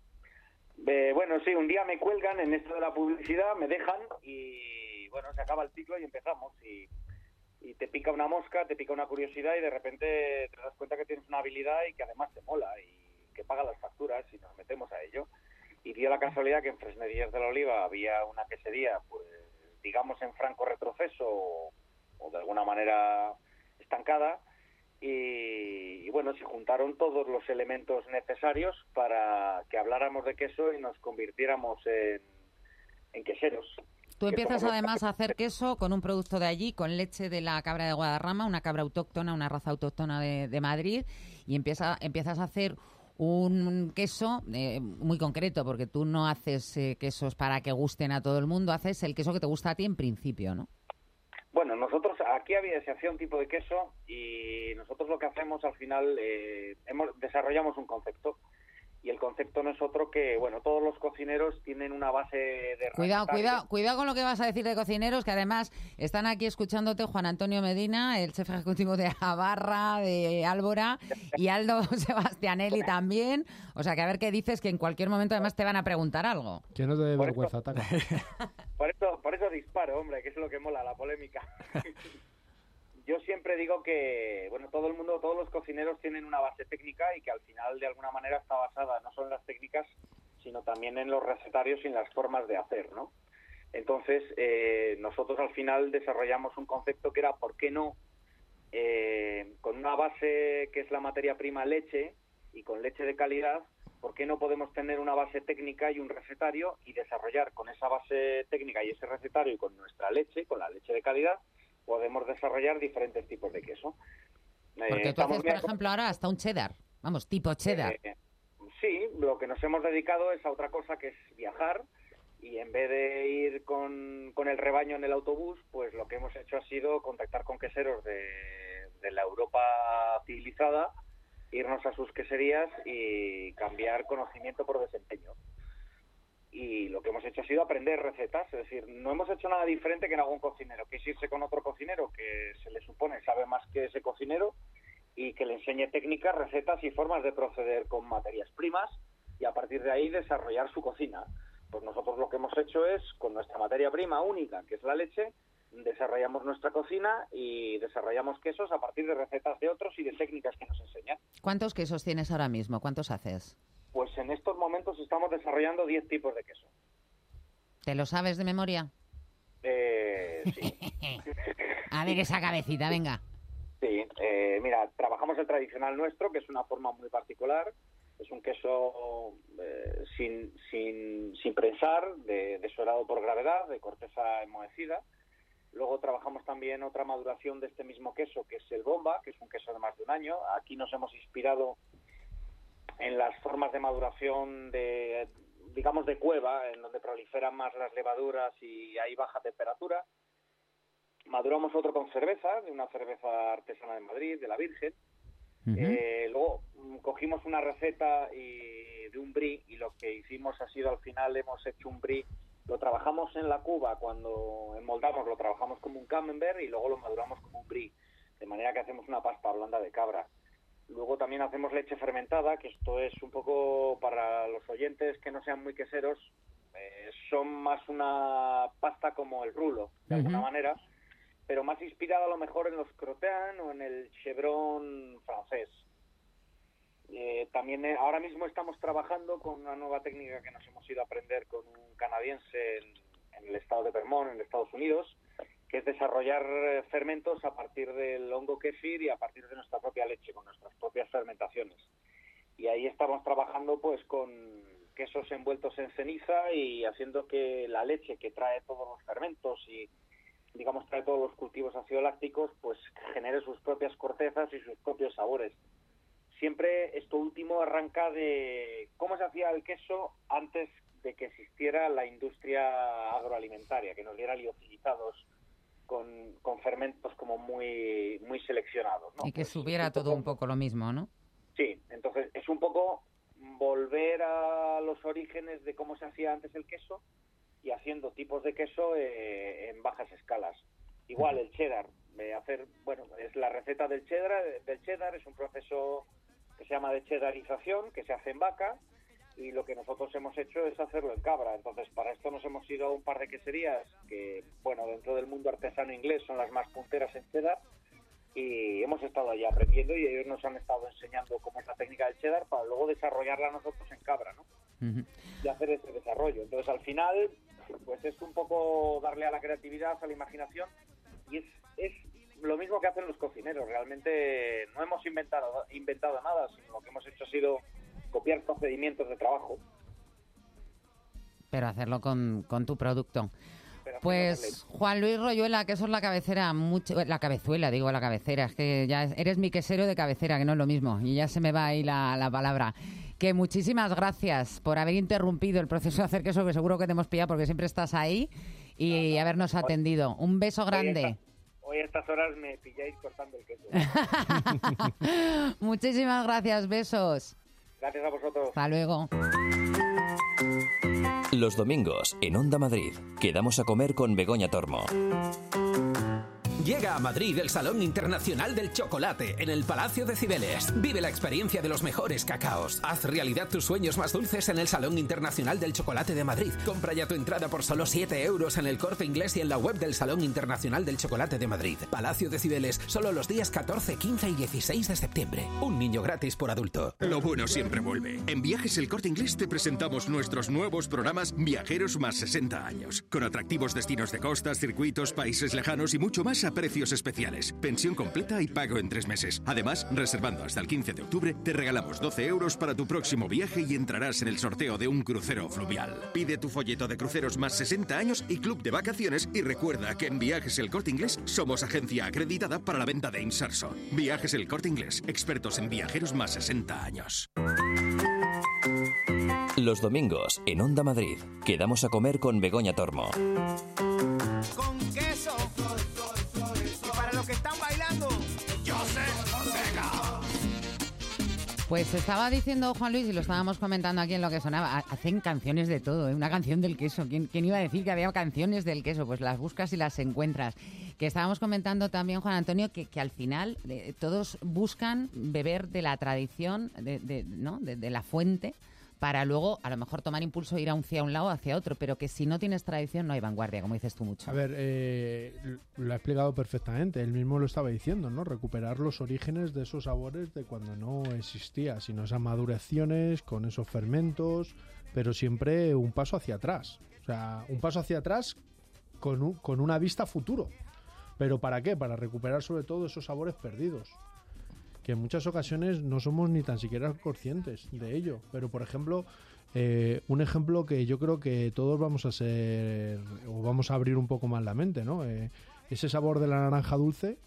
Eh, bueno, sí, un día me cuelgan en esto de la publicidad, me dejan y, bueno, se acaba el ciclo y empezamos. Y, y te pica una mosca, te pica una curiosidad y de repente te das cuenta que tienes una habilidad y que además te mola y que paga las facturas y nos metemos a ello. Y dio la casualidad que en Fresnedillas de la Oliva había una quesería, pues, digamos, en franco retroceso o, o de alguna manera estancada. Y, y bueno, se juntaron todos los elementos necesarios para que habláramos de queso y nos convirtiéramos en, en queseros. Tú empiezas además a hacer queso con un producto de allí, con leche de la cabra de Guadarrama, una cabra autóctona, una raza autóctona de, de Madrid, y empieza, empiezas a hacer un queso eh, muy concreto, porque tú no haces eh, quesos para que gusten a todo el mundo, haces el queso que te gusta a ti en principio, ¿no? Bueno, nosotros aquí había, se hacía un tipo de queso y nosotros lo que hacemos al final, eh, hemos, desarrollamos un concepto. Y el concepto no es otro que, bueno, todos los cocineros tienen una base de... Cuidado, cuidado, cuidado con lo que vas a decir de cocineros, que además están aquí escuchándote Juan Antonio Medina, el chef ejecutivo de Abarra, de Álvora, y Aldo Sebastianelli también. O sea, que a ver qué dices, que en cualquier momento además te van a preguntar algo. Que no te dé Por vergüenza, eso- Taca. Por eso, por eso disparo, hombre, que es lo que mola, la polémica. Yo siempre digo que, bueno, todo el mundo, todos los cocineros tienen una base técnica y que al final de alguna manera está basada no solo en las técnicas, sino también en los recetarios y en las formas de hacer, ¿no? Entonces, eh, nosotros al final desarrollamos un concepto que era, ¿por qué no? Eh, con una base que es la materia prima leche y con leche de calidad, ¿por qué no podemos tener una base técnica y un recetario y desarrollar con esa base técnica y ese recetario y con nuestra leche, con la leche de calidad, podemos desarrollar diferentes tipos de queso? Porque Eh, tú haces, por bien- ejemplo, ahora hasta un cheddar, vamos, tipo cheddar. Eh, sí, lo que nos hemos dedicado es a otra cosa, que es viajar, y en vez de ir con, con el rebaño en el autobús, pues lo que hemos hecho ha sido contactar con queseros de, de la Europa civilizada, irnos a sus queserías y cambiar conocimiento por desempeño. Y lo que hemos hecho ha sido aprender recetas, es decir, no hemos hecho nada diferente que en algún cocinero, que es irse con otro cocinero que se le supone sabe más que ese cocinero y que le enseñe técnicas, recetas y formas de proceder con materias primas y a partir de ahí desarrollar su cocina. Pues nosotros lo que hemos hecho es, con nuestra materia prima única, que es la leche, desarrollamos nuestra cocina y desarrollamos quesos a partir de recetas de otros y de técnicas que nos enseñan. ¿Cuántos quesos tienes ahora mismo? ¿Cuántos haces? Pues en estos momentos estamos desarrollando diez tipos de queso. ¿Te lo sabes de memoria? Eh, sí. A ver esa cabecita, venga. Sí, eh, mira, trabajamos el tradicional nuestro, que es una forma muy particular. Es un queso eh, sin, sin, sin prensar, de, desorado por gravedad, de corteza enmohecida. Luego trabajamos también otra maduración de este mismo queso, que es el bomba, que es un queso de más de un año. Aquí nos hemos inspirado en las formas de maduración de, digamos, de cueva, en donde proliferan más las levaduras y hay baja temperatura. Maduramos otro con cerveza, de una cerveza artesana de Madrid, de la Virgen. Uh-huh. Eh, luego mm, cogimos una receta y, de un brie, y lo que hicimos ha sido, al final hemos hecho un brie, lo trabajamos en la cuba, cuando enmoldamos lo trabajamos como un camembert y luego lo maduramos como un brie, de manera que hacemos una pasta blanda de cabra. Luego también hacemos leche fermentada, que esto es un poco para los oyentes que no sean muy queseros, eh, son más una pasta como el rulo, de uh-huh. alguna manera, pero más inspirada a lo mejor en los croissants o en el chevron francés. Eh, también eh, ahora mismo estamos trabajando con una nueva técnica que nos hemos ido a aprender con un canadiense en, en el estado de Vermont, en Estados Unidos, que es desarrollar fermentos a partir del hongo kéfir y a partir de nuestra propia leche, con nuestras propias fermentaciones. Y ahí estamos trabajando pues con quesos envueltos en ceniza y haciendo que la leche, que trae todos los fermentos y digamos trae todos los cultivos ácido lácticos, pues genere sus propias cortezas y sus propios sabores. Siempre esto último arranca de cómo se hacía el queso antes de que existiera la industria agroalimentaria, que nos diera liofilizados con, con fermentos como muy muy seleccionados, ¿no? Y que pues, subiera todo un poco lo mismo, ¿no? Sí, entonces es un poco volver a los orígenes de cómo se hacía antes el queso y haciendo tipos de queso eh, en bajas escalas. Igual el cheddar, eh, hacer, bueno, es la receta del cheddar, del cheddar es un proceso que se llama de cheddarización, que se hace en vaca, y lo que nosotros hemos hecho es hacerlo en cabra. Entonces, para esto nos hemos ido a un par de queserías que, bueno, dentro del mundo artesano inglés son las más punteras en cheddar, y hemos estado allí aprendiendo y ellos nos han estado enseñando cómo es la técnica del cheddar para luego desarrollarla nosotros en cabra, ¿no? Uh-huh. Y hacer ese desarrollo. Entonces, al final, pues es un poco darle a la creatividad, a la imaginación, y es, es lo mismo que hacen los cocineros. Realmente no hemos inventado, inventado nada, sino lo que hemos hecho ha sido copiar procedimientos de trabajo. Pero hacerlo con, con tu producto. Pues Juan Luis Royuela, que eso es la cabecera, mucho, la cabezuela, digo la cabecera, es que ya eres mi quesero de cabecera, que no es lo mismo, y ya se me va ahí la, la palabra. Que muchísimas gracias por haber interrumpido el proceso de hacer queso, que seguro que te hemos pillado porque siempre estás ahí, y no, no, habernos atendido. Un beso grande. Hoy a estas horas me pilláis cortando el queso. Muchísimas gracias, besos. Gracias a vosotros. Hasta luego. Los domingos, en Onda Madrid, quedamos a comer con Begoña Tormo. Llega a Madrid el Salón Internacional del Chocolate en el Palacio de Cibeles. Vive la experiencia de los mejores cacaos. Haz realidad tus sueños más dulces en el Salón Internacional del Chocolate de Madrid. Compra ya tu entrada por solo siete euros en el Corte Inglés y en la web del Salón Internacional del Chocolate de Madrid. Palacio de Cibeles, solo los días catorce, quince y dieciséis de septiembre. Un niño gratis por adulto. Lo bueno siempre vuelve. En Viajes El Corte Inglés te presentamos nuestros nuevos programas Viajeros más sesenta años. Con atractivos destinos de costas, circuitos, países lejanos y mucho más a precios especiales. Pensión completa y pago en tres meses. Además, reservando hasta el quince de octubre, te regalamos doce euros para tu próximo viaje y entrarás en el sorteo de un crucero fluvial. Pide tu folleto de cruceros más sesenta años y club de vacaciones y recuerda que en Viajes El Corte Inglés somos agencia acreditada para la venta de inserso. Viajes El Corte Inglés, expertos en viajeros más sesenta años. Los domingos, en Onda Madrid, quedamos a comer con Begoña Tormo. Con queso. Y para los que están bailando, yo sé, Fonseca. Pues estaba diciendo Juan Luis, y lo estábamos comentando aquí en Lo que Sonaba, hacen canciones de todo, ¿eh? Una canción del queso. ¿Quién, ¿Quién iba a decir que había canciones del queso? Pues las buscas y las encuentras. Que estábamos comentando también, Juan Antonio, que, que al final eh, todos buscan beber de la tradición, de, de, ¿no? de, de la fuente, para luego a lo mejor tomar impulso e ir hacia un lado o hacia otro, pero que si no tienes tradición no hay vanguardia, como dices tú mucho. A ver, eh, lo ha explicado perfectamente, él mismo lo estaba diciendo, ¿no? Recuperar los orígenes de esos sabores de cuando no existía, sino esas maduraciones con esos fermentos, pero siempre un paso hacia atrás. O sea, un paso hacia atrás con, un, con una vista a futuro. ¿Pero para qué? Para recuperar sobre todo esos sabores perdidos, que en muchas ocasiones no somos ni tan siquiera conscientes de ello. Pero, por ejemplo, eh, un ejemplo que yo creo que todos vamos a ser, o vamos a abrir un poco más la mente, ¿no? Eh, ese sabor de la naranja dulce,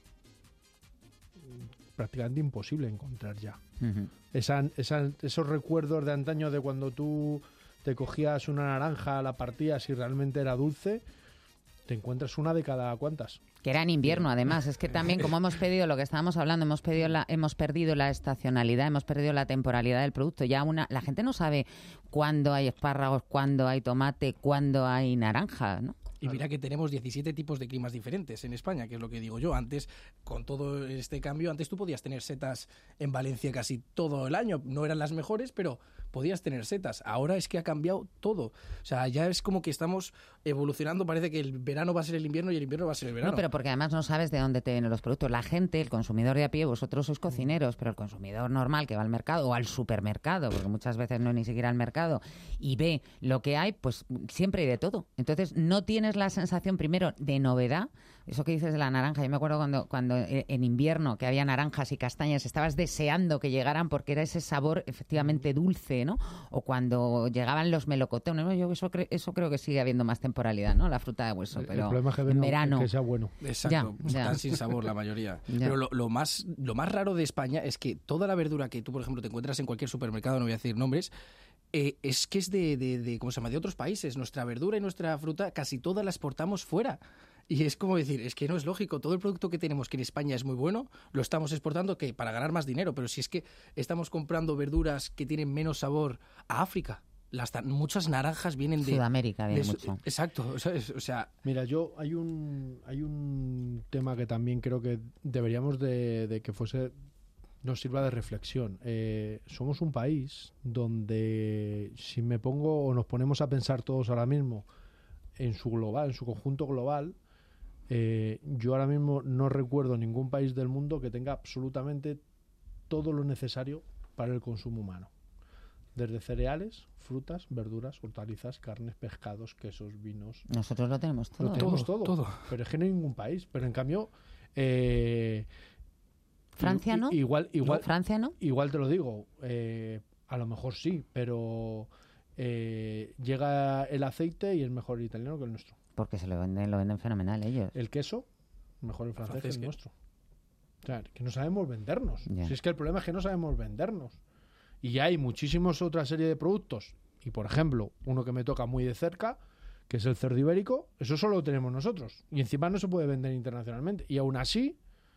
prácticamente imposible encontrar ya. Uh-huh. Esa, esa, esos recuerdos de antaño de cuando tú te cogías una naranja, la partías y realmente era dulce, te encuentras una de cada ¿cuántas? Que era en invierno, además. Es que también, como hemos pedido lo que estábamos hablando, hemos pedido la, hemos perdido la estacionalidad, hemos perdido la temporalidad del producto. Ya una, la gente no sabe cuándo hay espárragos, cuándo hay tomate, cuándo hay naranja, ¿no? Y mira que tenemos diecisiete tipos de climas diferentes en España, que es lo que digo yo. Antes, con todo este cambio, antes tú podías tener setas en Valencia casi todo el año. No eran las mejores, pero podías tener setas. Ahora es que ha cambiado todo. O sea, ya es como que estamos evolucionando. Parece que el verano va a ser el invierno y el invierno va a ser el verano. No, pero porque además no sabes de dónde te vienen los productos. La gente, el consumidor de a pie, vosotros sois cocineros, pero el consumidor normal que va al mercado o al supermercado, porque muchas veces no es ni siquiera al mercado, y ve lo que hay, pues siempre hay de todo. Entonces no tienes la sensación primero de novedad. Eso que dices de la naranja, yo me acuerdo cuando, cuando en invierno que había naranjas y castañas, estabas deseando que llegaran porque era ese sabor efectivamente dulce, ¿no? O cuando llegaban los melocotones, ¿no? Yo eso, cre- eso creo que sigue habiendo más temporalidad, ¿no? La fruta de hueso, pero el problema es que en verano que sea bueno. Exacto, ya, ya. están sin sabor la mayoría. Ya. Pero lo, lo más lo más raro de España es que toda la verdura que tú, por ejemplo, te encuentras en cualquier supermercado, no voy a decir nombres, eh, es que es de, de, de, ¿cómo se llama?, de otros países. Nuestra verdura y nuestra fruta casi todas la exportamos fuera. Y es como decir, es que no es lógico, todo el producto que tenemos que en España es muy bueno, lo estamos exportando que para ganar más dinero, pero si es que estamos comprando verduras que tienen menos sabor a África. Las, muchas naranjas vienen de Sudamérica, viene de, mucho. Exacto, ¿sabes? O sea, mira, yo hay un hay un tema que también creo que deberíamos de, de que fuese nos sirva de reflexión. Eh, somos un país donde, si me pongo o nos ponemos a pensar todos ahora mismo en su global, en su conjunto global, eh, yo ahora mismo no recuerdo ningún país del mundo que tenga absolutamente todo lo necesario para el consumo humano. Desde cereales, frutas, verduras, hortalizas, carnes, pescados, quesos, vinos. Nosotros lo tenemos todo. Lo tenemos ¿eh? todo, todo. Pero es que no hay ningún país. Pero en cambio, eh, Francia no. Igual, igual, no, Francia no. Igual te lo digo. Eh, a lo mejor sí, pero eh, llega el aceite y es mejor el italiano que el nuestro. Porque se lo venden, lo venden fenomenal ellos. El queso, mejor el francés, francés que el que- nuestro. O sea, que no sabemos vendernos. Ya. Si es que el problema es que no sabemos vendernos. Y hay muchísimos otra serie de productos. Y por ejemplo, uno que me toca muy de cerca, que es el cerdo ibérico, eso solo lo tenemos nosotros. Y encima no se puede vender internacionalmente. Y aún así,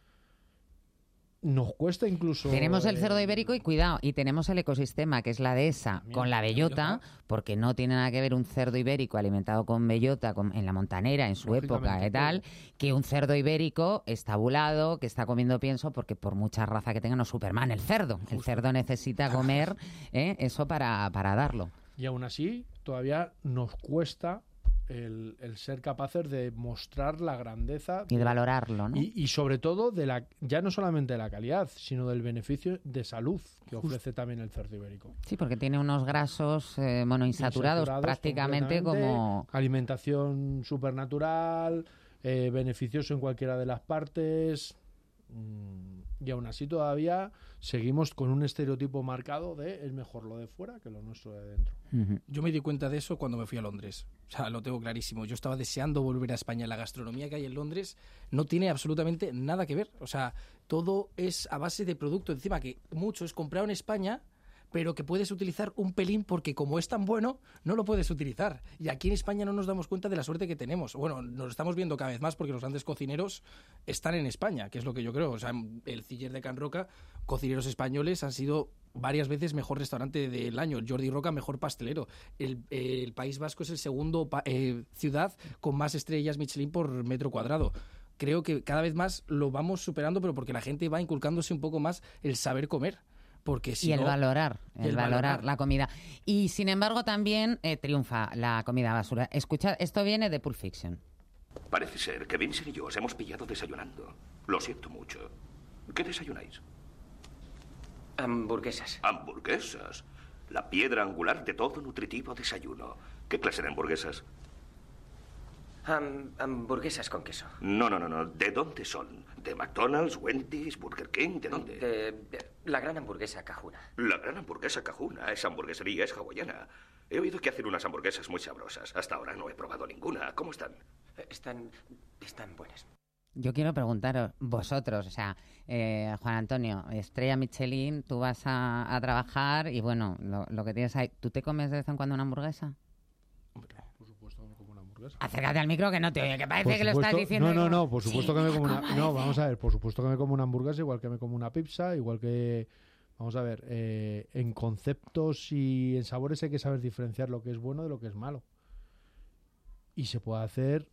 nos cuesta incluso... Tenemos el eh, cerdo ibérico y cuidado, y tenemos el ecosistema, que es la dehesa, También, con la bellota, bellota. porque no tiene nada que ver un cerdo ibérico alimentado con bellota con- en la montanera, en su época Lógicamente, y tal, todo. que un cerdo ibérico estabulado, que está comiendo pienso, porque por mucha raza que tenga, no es Superman el cerdo. El cerdo necesita comer ¿eh? eso para, para darlo. Y aún así, todavía nos cuesta el, el ser capaces de mostrar la grandeza Y de valorarlo, ¿no? y, y sobre todo de la ya no solamente de la calidad, sino del beneficio de salud que ofrece también el cerdo ibérico. Sí, porque tiene unos grasos eh, monoinsaturados Insaturados prácticamente completamente, como... alimentación supernatural, eh, beneficioso en cualquiera de las partes. mm, Y aún así todavía seguimos con un estereotipo marcado de es mejor lo de fuera que lo nuestro de dentro. Ujú. Yo me di cuenta de eso cuando me fui a Londres. O sea, lo tengo clarísimo. Yo estaba deseando volver a España. La gastronomía que hay en Londres no tiene absolutamente nada que ver. O sea, todo es a base de producto. Encima que mucho es comprado en España, pero que puedes utilizar un pelín porque como es tan bueno, no lo puedes utilizar. Y aquí en España no nos damos cuenta de la suerte que tenemos. Bueno, nos estamos viendo cada vez más porque los grandes cocineros están en España, que es lo que yo creo. O sea, el Ciller de Can Roca, cocineros españoles han sido varias veces mejor restaurante del año. El Jordi Roca, mejor pastelero. El, eh, el País Vasco es el segundo pa- eh, ciudad con más estrellas Michelin por metro cuadrado. Creo que cada vez más lo vamos superando, pero porque la gente va inculcándose un poco más el saber comer. Porque si y el no- valorar, y el, el valorar, valorar. la comida. Y sin embargo también eh, triunfa la comida basura. Escuchad, esto viene de Pulp Fiction. Parece ser que Vincent y yo os hemos pillado desayunando. Lo siento mucho. ¿Qué desayunáis? Hamburguesas. Hamburguesas. La piedra angular de todo nutritivo desayuno. ¿Qué clase de hamburguesas? Ham- hamburguesas con queso. No, no, no, no. ¿De dónde son? ¿De McDonald's, Wendy's, Burger King? ¿De dónde? De, de la gran hamburguesa cajuna. La gran hamburguesa Cajuna. Esa hamburguesería es hawaiana. He oído que hacen unas hamburguesas muy sabrosas. Hasta ahora no he probado ninguna. ¿Cómo están? Están, están buenas. Yo quiero preguntaros, vosotros, o sea, eh, Juan Antonio, estrella Michelin, tú vas a, a trabajar y bueno, lo, lo que tienes ahí, ¿tú te comes de vez en cuando una hamburguesa? Por supuesto que me como una hamburguesa. Acércate al micro que no te oye, que parece Por que lo estás supuesto- diciendo. No, no, como- no, por supuesto Sí, que me como una... ¿cómo No, dice? vamos a ver, por supuesto que me como una hamburguesa, igual que me como una pizza, igual que... Vamos a ver, eh, en conceptos y en sabores hay que saber diferenciar lo que es bueno de lo que es malo. Y se puede hacer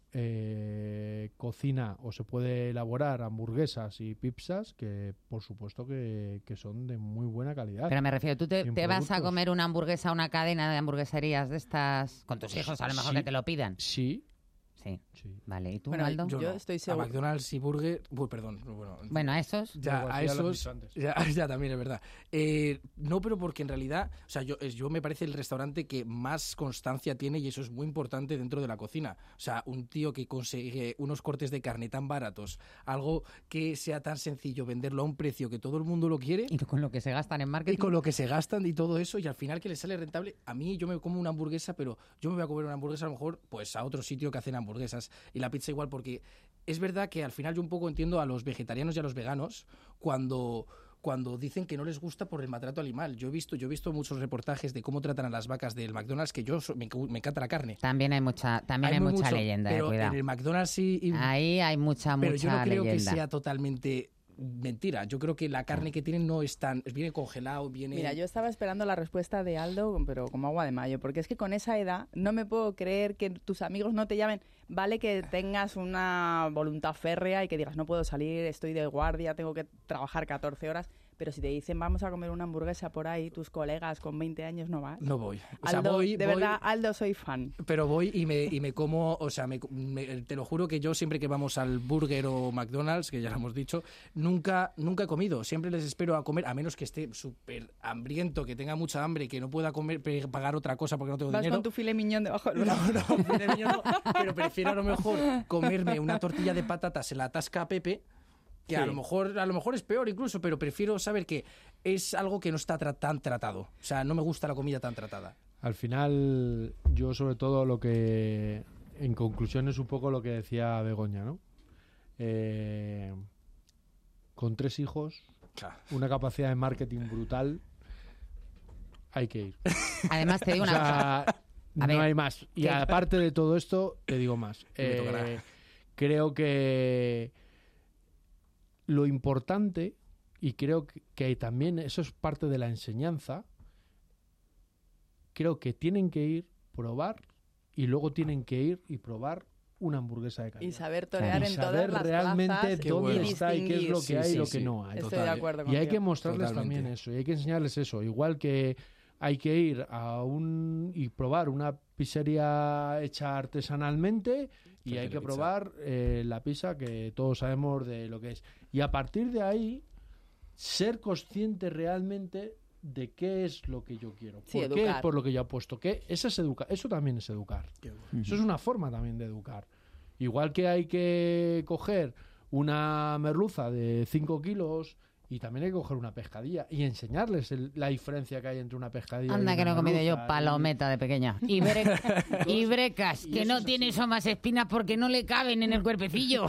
eh, cocina o se puede elaborar hamburguesas y pizzas que por supuesto que, que son de muy buena calidad. Pero me refiero, ¿tú te, Sin te vas a productos. comer una hamburguesa a una cadena de hamburgueserías de estas con tus hijos, a lo mejor Sí. que te lo pidan? Sí. Sí. Vale, ¿y tú, Bueno, Aldo? yo no. estoy seguro- A McDonald's y Burger... Uy, perdón. Bueno, Bueno, a esos... Ya, Igual, a sí, ya lo has esos... dicho antes. Ya, ya también es verdad. Eh, no, pero porque en realidad... O sea, yo, es- yo me parece el restaurante que más constancia tiene y eso es muy importante dentro de la cocina. O sea, un tío que consigue unos cortes de carne tan baratos, algo que sea tan sencillo, venderlo a un precio que todo el mundo lo quiere... Y con lo que se gastan en marketing. Y con lo que se gastan y todo eso, y al final que les sale rentable. A mí yo me como una hamburguesa, pero yo me voy a comer una hamburguesa a lo mejor pues a otro sitio que hacen hamburguesas. Y la pizza igual, porque es verdad que al final yo un poco entiendo a los vegetarianos y a los veganos cuando... cuando dicen que no les gusta por el maltrato animal. Yo he visto, yo he visto muchos reportajes de cómo tratan a las vacas del McDonald's, que yo so- me, encu- me encanta la carne. También hay mucha, también hay, muy mucha mucho, leyenda, eh, pero cuidado. en el McDonald's sí... y- Ahí hay mucha, pero mucha yo no creo leyenda. que sea totalmente mentira. Yo creo que la carne que tienen no es tan... Viene congelado, viene... Mira, yo estaba esperando la respuesta de Aldo, pero como agua de mayo, porque es que con esa edad no me puedo creer que tus amigos no te llamen. Vale que tengas una voluntad férrea y que digas, no puedo salir, estoy de guardia, tengo que trabajar catorce horas, pero si te dicen, vamos a comer una hamburguesa por ahí, tus colegas con veinte años no vas. No voy. O sea, Aldo, voy, de voy- verdad, Aldo, soy fan. Pero voy y me, y me como, o sea, me- me- te lo juro que yo siempre que vamos al Burger o McDonald's, que ya lo hemos dicho, nunca, nunca he comido. Siempre les espero a comer, a menos que esté súper hambriento, que tenga mucha hambre, que no pueda comer, pe- pagar otra cosa porque no tengo Vas dinero. con tu filet miñón debajo del No, brazo. no, filet mignon no, pero prefiero a lo mejor comerme una tortilla de patatas en la tasca Pepe, que a Sí. lo mejor a lo mejor es peor incluso, pero prefiero saber que es algo que no está tra- tan tratado. O sea, no me gusta la comida tan tratada. Al final, yo sobre todo lo que en conclusión es un poco lo que decía Begoña, ¿no? Eh, con tres hijos, una capacidad de marketing brutal, hay que ir. Además te digo una o sea, cosa. no ver, hay más. Y ¿qué? aparte de todo esto, te digo más. Eh, creo que lo importante, y creo que, que también eso es parte de la enseñanza, creo que tienen que ir, probar, y luego tienen que ir y probar una hamburguesa de calidad. Y saber torear y en saber todas las realmente plazas dónde y está y qué es lo que distinguir. hay y Sí, lo sí, que sí. no hay. Estoy Total. de acuerdo Y hay contigo. que mostrarles Totalmente. también eso, y hay que enseñarles eso. Igual que hay que ir a un y probar una pizzería hecha artesanalmente y hay que probar eh, la pizza que todos sabemos de lo que es. Y a partir de ahí, ser consciente realmente de qué es lo que yo quiero, Sí, por qué es educar. por lo que yo apuesto, que eso es educar, eso también es educar. Eso es una forma también de educar. Igual que hay que coger una merluza de cinco kilos y también hay que coger una pescadilla y enseñarles el- la diferencia que hay entre una pescadilla Anda y que una no he comido merluza. yo palometa de pequeña. Y, bre- y brecas, Y que eso no es tiene eso más espinas porque no le caben en el cuerpecillo.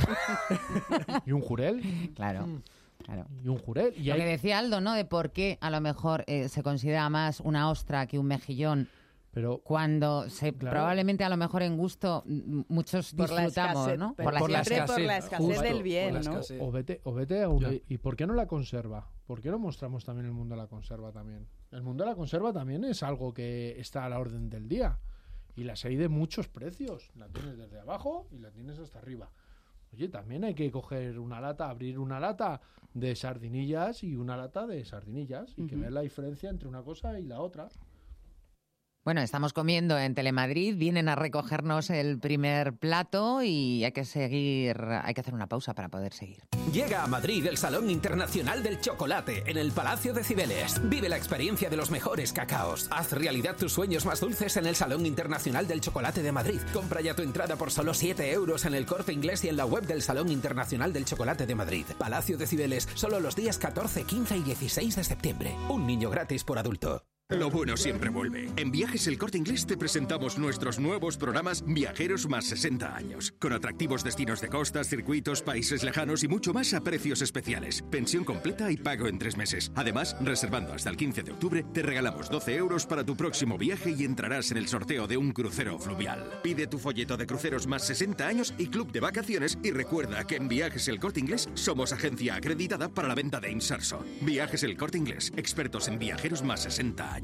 Y un jurel. Claro. Claro. Y un jurel. Y Lo hay- que decía Aldo, ¿no? De por qué a lo mejor eh, se considera más una ostra que un mejillón. Pero cuando se claro. probablemente a lo mejor en gusto m- muchos Por la disfrutamos, escasez, ¿no? pero Por la siempre escasez. por la escasez Justo, del bien, por la ¿no? escasez. O vete, o vete a un... ¿Y por qué no la conserva? ¿Por qué no mostramos también el mundo de la conserva también? El mundo de la conserva también es algo que está a la orden del día. Y las hay de muchos precios. La tienes desde abajo y la tienes hasta arriba. Oye, también hay que coger una lata, abrir una lata de sardinillas y una lata de sardinillas. Y que Ujú. ver la diferencia entre una cosa y la otra. Bueno, estamos comiendo en Telemadrid, vienen a recogernos el primer plato y hay que seguir, hay que hacer una pausa para poder seguir. Llega a Madrid el Salón Internacional del Chocolate en el Palacio de Cibeles. Vive la experiencia de los mejores cacaos. Haz realidad tus sueños más dulces en el Salón Internacional del Chocolate de Madrid. Compra ya tu entrada por solo siete euros en el Corte Inglés y en la web del Salón Internacional del Chocolate de Madrid. Palacio de Cibeles, solo los días catorce, quince y dieciséis de septiembre. Un niño gratis por adulto. Lo bueno siempre vuelve. En Viajes El Corte Inglés te presentamos nuestros nuevos programas Viajeros más sesenta años. Con atractivos destinos de costas, circuitos, países lejanos y mucho más a precios especiales. Pensión completa y pago en tres meses. Además, reservando hasta el quince de octubre, te regalamos doce euros para tu próximo viaje y entrarás en el sorteo de un crucero fluvial. Pide tu folleto de cruceros más sesenta años y club de vacaciones y recuerda que en Viajes El Corte Inglés somos agencia acreditada para la venta de inserso. Viajes El Corte Inglés, expertos en viajeros más sesenta años.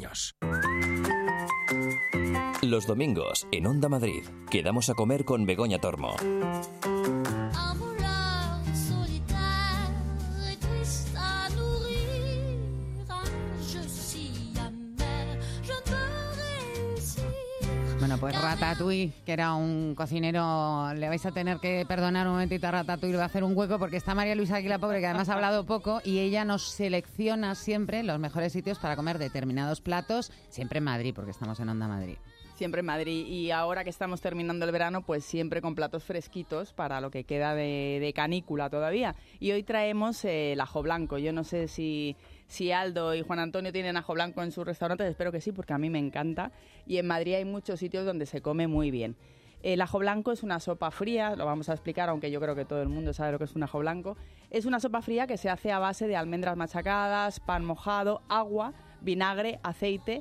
Los domingos, en Onda Madrid, quedamos a comer con Begoña Tormo. Un voleur solitaire et triste à nourrir. Je suis amère, je veux réussir. Bueno, pues Ratatouille, que era un cocinero, le vais a tener que perdonar un momentito a Ratatouille, le va a hacer un hueco porque está María Luisa aquí, la pobre, que además ha hablado poco, y ella nos selecciona siempre los mejores sitios para comer determinados platos, siempre en Madrid, porque estamos en Onda Madrid. Siempre en Madrid. Y ahora que estamos terminando el verano, pues siempre con platos fresquitos para lo que queda de, de canícula todavía. Y hoy traemos eh, el ajo blanco. Yo no sé si, si Aldo y Juan Antonio tienen ajo blanco en sus restaurantes, espero que sí, porque a mí me encanta. Y en Madrid hay muchos sitios donde se come muy bien. El ajo blanco es una sopa fría, lo vamos a explicar, aunque yo creo que todo el mundo sabe lo que es un ajo blanco. Es una sopa fría que se hace a base de almendras machacadas, pan mojado, agua, vinagre, aceite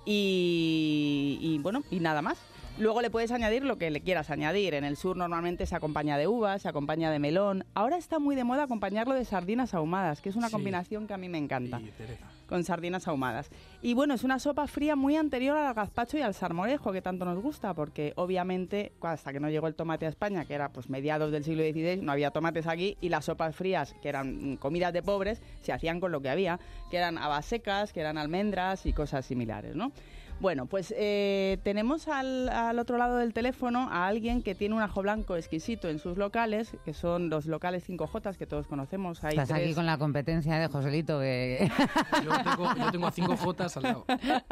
y, y bueno, y nada más. Luego le puedes añadir lo que le quieras añadir. En el sur normalmente se acompaña de uvas, se acompaña de melón. Ahora está muy de moda acompañarlo de sardinas ahumadas, que es una Sí. combinación que a mí me encanta. Sí, Teresa. Con sardinas ahumadas. Y bueno, es una sopa fría muy anterior al gazpacho y al salmorejo, que tanto nos gusta, porque obviamente hasta que no llegó el tomate a España, que era pues mediados del siglo dieciséis, no había tomates aquí, y las sopas frías, que eran comidas de pobres, se hacían con lo que había, que eran habas secas, que eran almendras y cosas similares, ¿no? Bueno, pues eh, tenemos al, al otro lado del teléfono a alguien que tiene un ajo blanco exquisito en sus locales, que son los locales cinco Jotas, que todos conocemos. Hay Estás tres. aquí con la competencia de Joselito, que... Yo tengo, yo tengo a cinco Jotas al lado.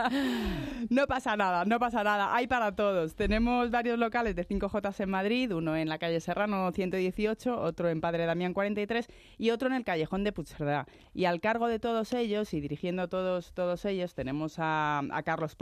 No pasa nada, no pasa nada, hay para todos. Tenemos varios locales de cinco Jotas en Madrid, uno en la calle Serrano ciento dieciocho, otro en Padre Damián cuarenta y tres y otro en el Callejón de Puigcerdá. Y al cargo de todos ellos y dirigiendo todos, todos ellos tenemos a, a Carlos Ponce,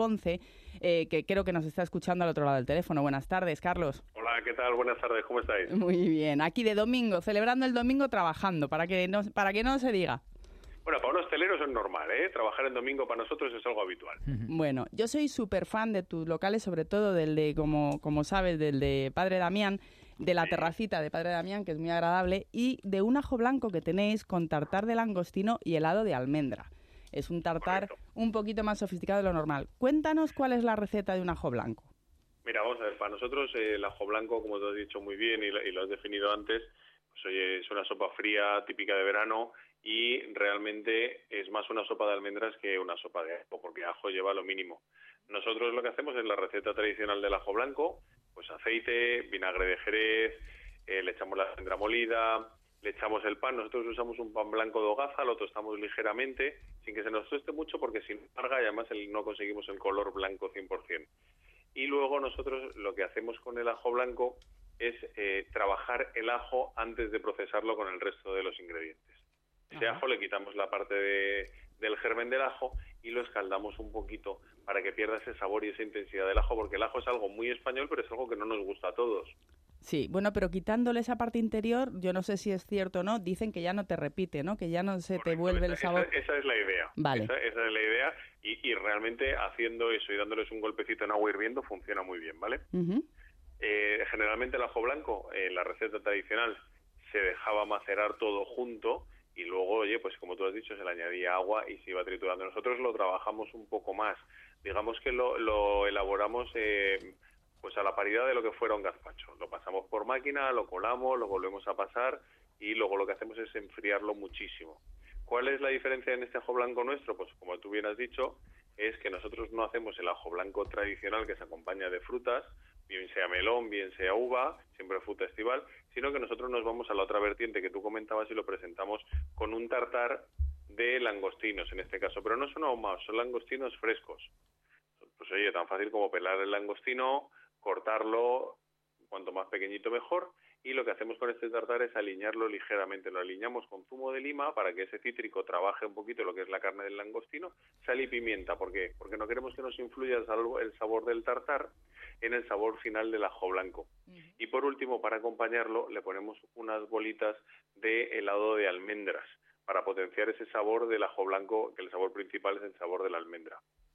once, eh, que creo que nos está escuchando al otro lado del teléfono. Buenas tardes, Carlos. Hola, ¿qué tal? Buenas tardes, ¿cómo estáis? Muy bien, aquí de domingo, celebrando el domingo trabajando, para que no, para que no se diga. Bueno, para un hostelero eso es normal, ¿eh? Trabajar en domingo para nosotros es algo habitual. Bueno, yo soy súper fan de tus locales, sobre todo del de, como, como sabes, del de Padre Damián, de la terracita de Padre Damián, que es muy agradable, y de un ajo blanco que tenéis con tartar de langostino y helado de almendra. Es un tartar Correcto. un poquito más sofisticado de lo normal. Cuéntanos cuál es la receta de un ajo blanco. Mira, vamos a ver, para nosotros eh, el ajo blanco, como te has dicho muy bien y lo, y lo has definido antes, pues oye, es una sopa fría típica de verano y realmente es más una sopa de almendras que una sopa de ajo, porque ajo lleva lo mínimo. Nosotros lo que hacemos es la receta tradicional del ajo blanco, pues aceite, vinagre de Jerez, eh, le echamos la almendra molida, le echamos el pan. Nosotros usamos un pan blanco de hogaza, lo tostamos ligeramente, sin que se nos toste mucho, porque sin amarga y además el, no conseguimos el color blanco cien por ciento. Y luego nosotros lo que hacemos con el ajo blanco es eh, trabajar el ajo antes de procesarlo con el resto de los ingredientes. Ese Ajá. ajo le quitamos la parte de, del germen del ajo y lo escaldamos un poquito para que pierda ese sabor y esa intensidad del ajo, porque el ajo es algo muy español, pero es algo que no nos gusta a todos. Sí, bueno, pero quitándole esa parte interior, yo no sé si es cierto o no, dicen que ya no te repite, ¿no? Que ya no se Correcto, te vuelve esa, el sabor. Esa, esa es la idea. Vale. Esa, esa es la idea y, y realmente haciendo eso y dándoles un golpecito en agua hirviendo funciona muy bien, ¿vale? Uh-huh. Eh, generalmente el ajo blanco, en la receta tradicional, se dejaba macerar todo junto y luego, oye, pues como tú has dicho, se le añadía agua y se iba triturando. Nosotros lo trabajamos un poco más. Digamos que lo, lo elaboramos eh, pues a la paridad de lo que fuera un gazpacho. Lo pasamos por máquina, lo colamos, lo volvemos a pasar y luego lo que hacemos es enfriarlo muchísimo. ¿Cuál es la diferencia en este ajo blanco nuestro? Pues como tú bien has dicho, es que nosotros no hacemos el ajo blanco tradicional que se acompaña de frutas, bien sea melón, bien sea uva, siempre fruta estival, sino que nosotros nos vamos a la otra vertiente que tú comentabas y lo presentamos con un tartar de langostinos en este caso, pero no son ahumados, son langostinos frescos. Pues oye, tan fácil como pelar el langostino, cortarlo, cuanto más pequeñito mejor, y lo que hacemos con este tartar es aliñarlo ligeramente, lo aliñamos con zumo de lima para que ese cítrico trabaje un poquito lo que es la carne del langostino, sal y pimienta. ¿Por qué? Porque no queremos que nos influya el sabor del tartar en el sabor final del ajo blanco. Uh-huh. Y por último, para acompañarlo, le ponemos unas bolitas de helado de almendras para potenciar ese sabor del ajo blanco, que el sabor principal es el sabor de la almendra.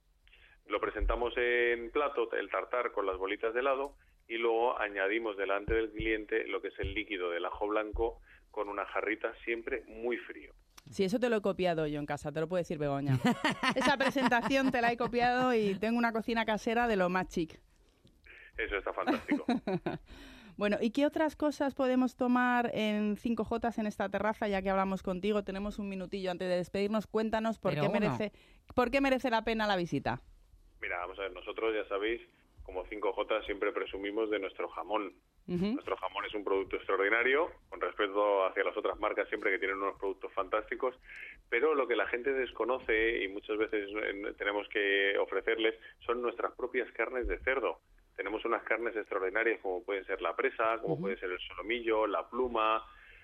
Lo presentamos en plato, el tartar con las bolitas de helado, y luego añadimos delante del cliente lo que es el líquido del ajo blanco con una jarrita siempre muy frío. Sí, eso te lo he copiado yo en casa, te lo puedo decir Begoña. Esa presentación te la he copiado y tengo una cocina casera de lo más chic. Eso está fantástico. Bueno, ¿y qué otras cosas podemos tomar en cinco jotas en esta terraza? Ya que hablamos contigo, tenemos un minutillo antes de despedirnos. Cuéntanos por, qué merece, por qué merece la pena la visita. Mira, vamos a ver, nosotros ya sabéis, como cinco jotas siempre presumimos de nuestro jamón. Uh-huh. Nuestro jamón es un producto extraordinario, con respecto hacia las otras marcas siempre que tienen unos productos fantásticos, pero lo que la gente desconoce y muchas veces tenemos que ofrecerles son nuestras propias carnes de cerdo. Tenemos unas carnes extraordinarias como pueden ser la presa, como uh-huh. puede ser el solomillo, la pluma,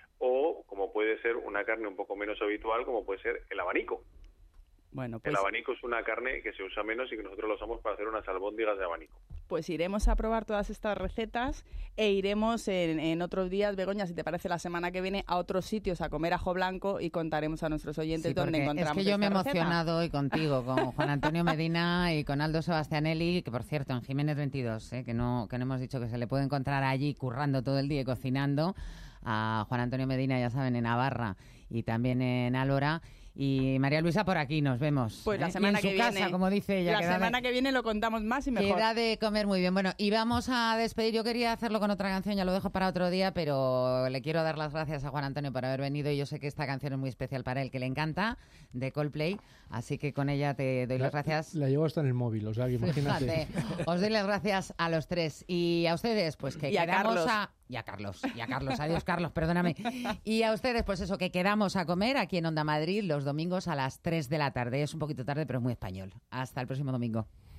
o como puede ser una carne un poco menos habitual como puede ser el abanico. Bueno, pues, el abanico es una carne que se usa menos y que nosotros lo usamos para hacer unas albóndigas de abanico. Pues iremos a probar todas estas recetas e iremos en, en otros días, Begoña, si te parece, la semana que viene a otros sitios a comer ajo blanco y contaremos a nuestros oyentes sí, dónde encontramos es que yo me he receta. emocionado hoy contigo, con Juan Antonio Medina y con Aldo Sebastianelli, que por cierto, en Jiménez veintidós, ¿eh? que, no, que no hemos dicho que se le puede encontrar allí currando todo el día y cocinando, a Juan Antonio Medina, ya saben, en Navarra y también en Álora. Y María Luisa por aquí, nos vemos. Pues la ¿eh? semana y en que su viene. casa, como dice ella. La que semana de, que viene lo contamos más y mejor. Queda de comer muy bien. Bueno, y vamos a despedir. Yo quería hacerlo con otra canción, ya lo dejo para otro día, pero le quiero dar las gracias a Juan Antonio por haber venido y yo sé que esta canción es muy especial para él, que le encanta, de Coldplay, así que con ella te doy la, las gracias. La llevo hasta en el móvil, o sea, que imagínate. Fíjate, os doy las gracias a los tres y a ustedes, pues que y a quedamos Carlos. a... Y a Carlos, y a Carlos, adiós Carlos, perdóname. Y a ustedes, pues eso, que quedamos a comer aquí en Onda Madrid los domingos a las tres de la tarde. Es un poquito tarde, pero es muy español. Hasta el próximo domingo.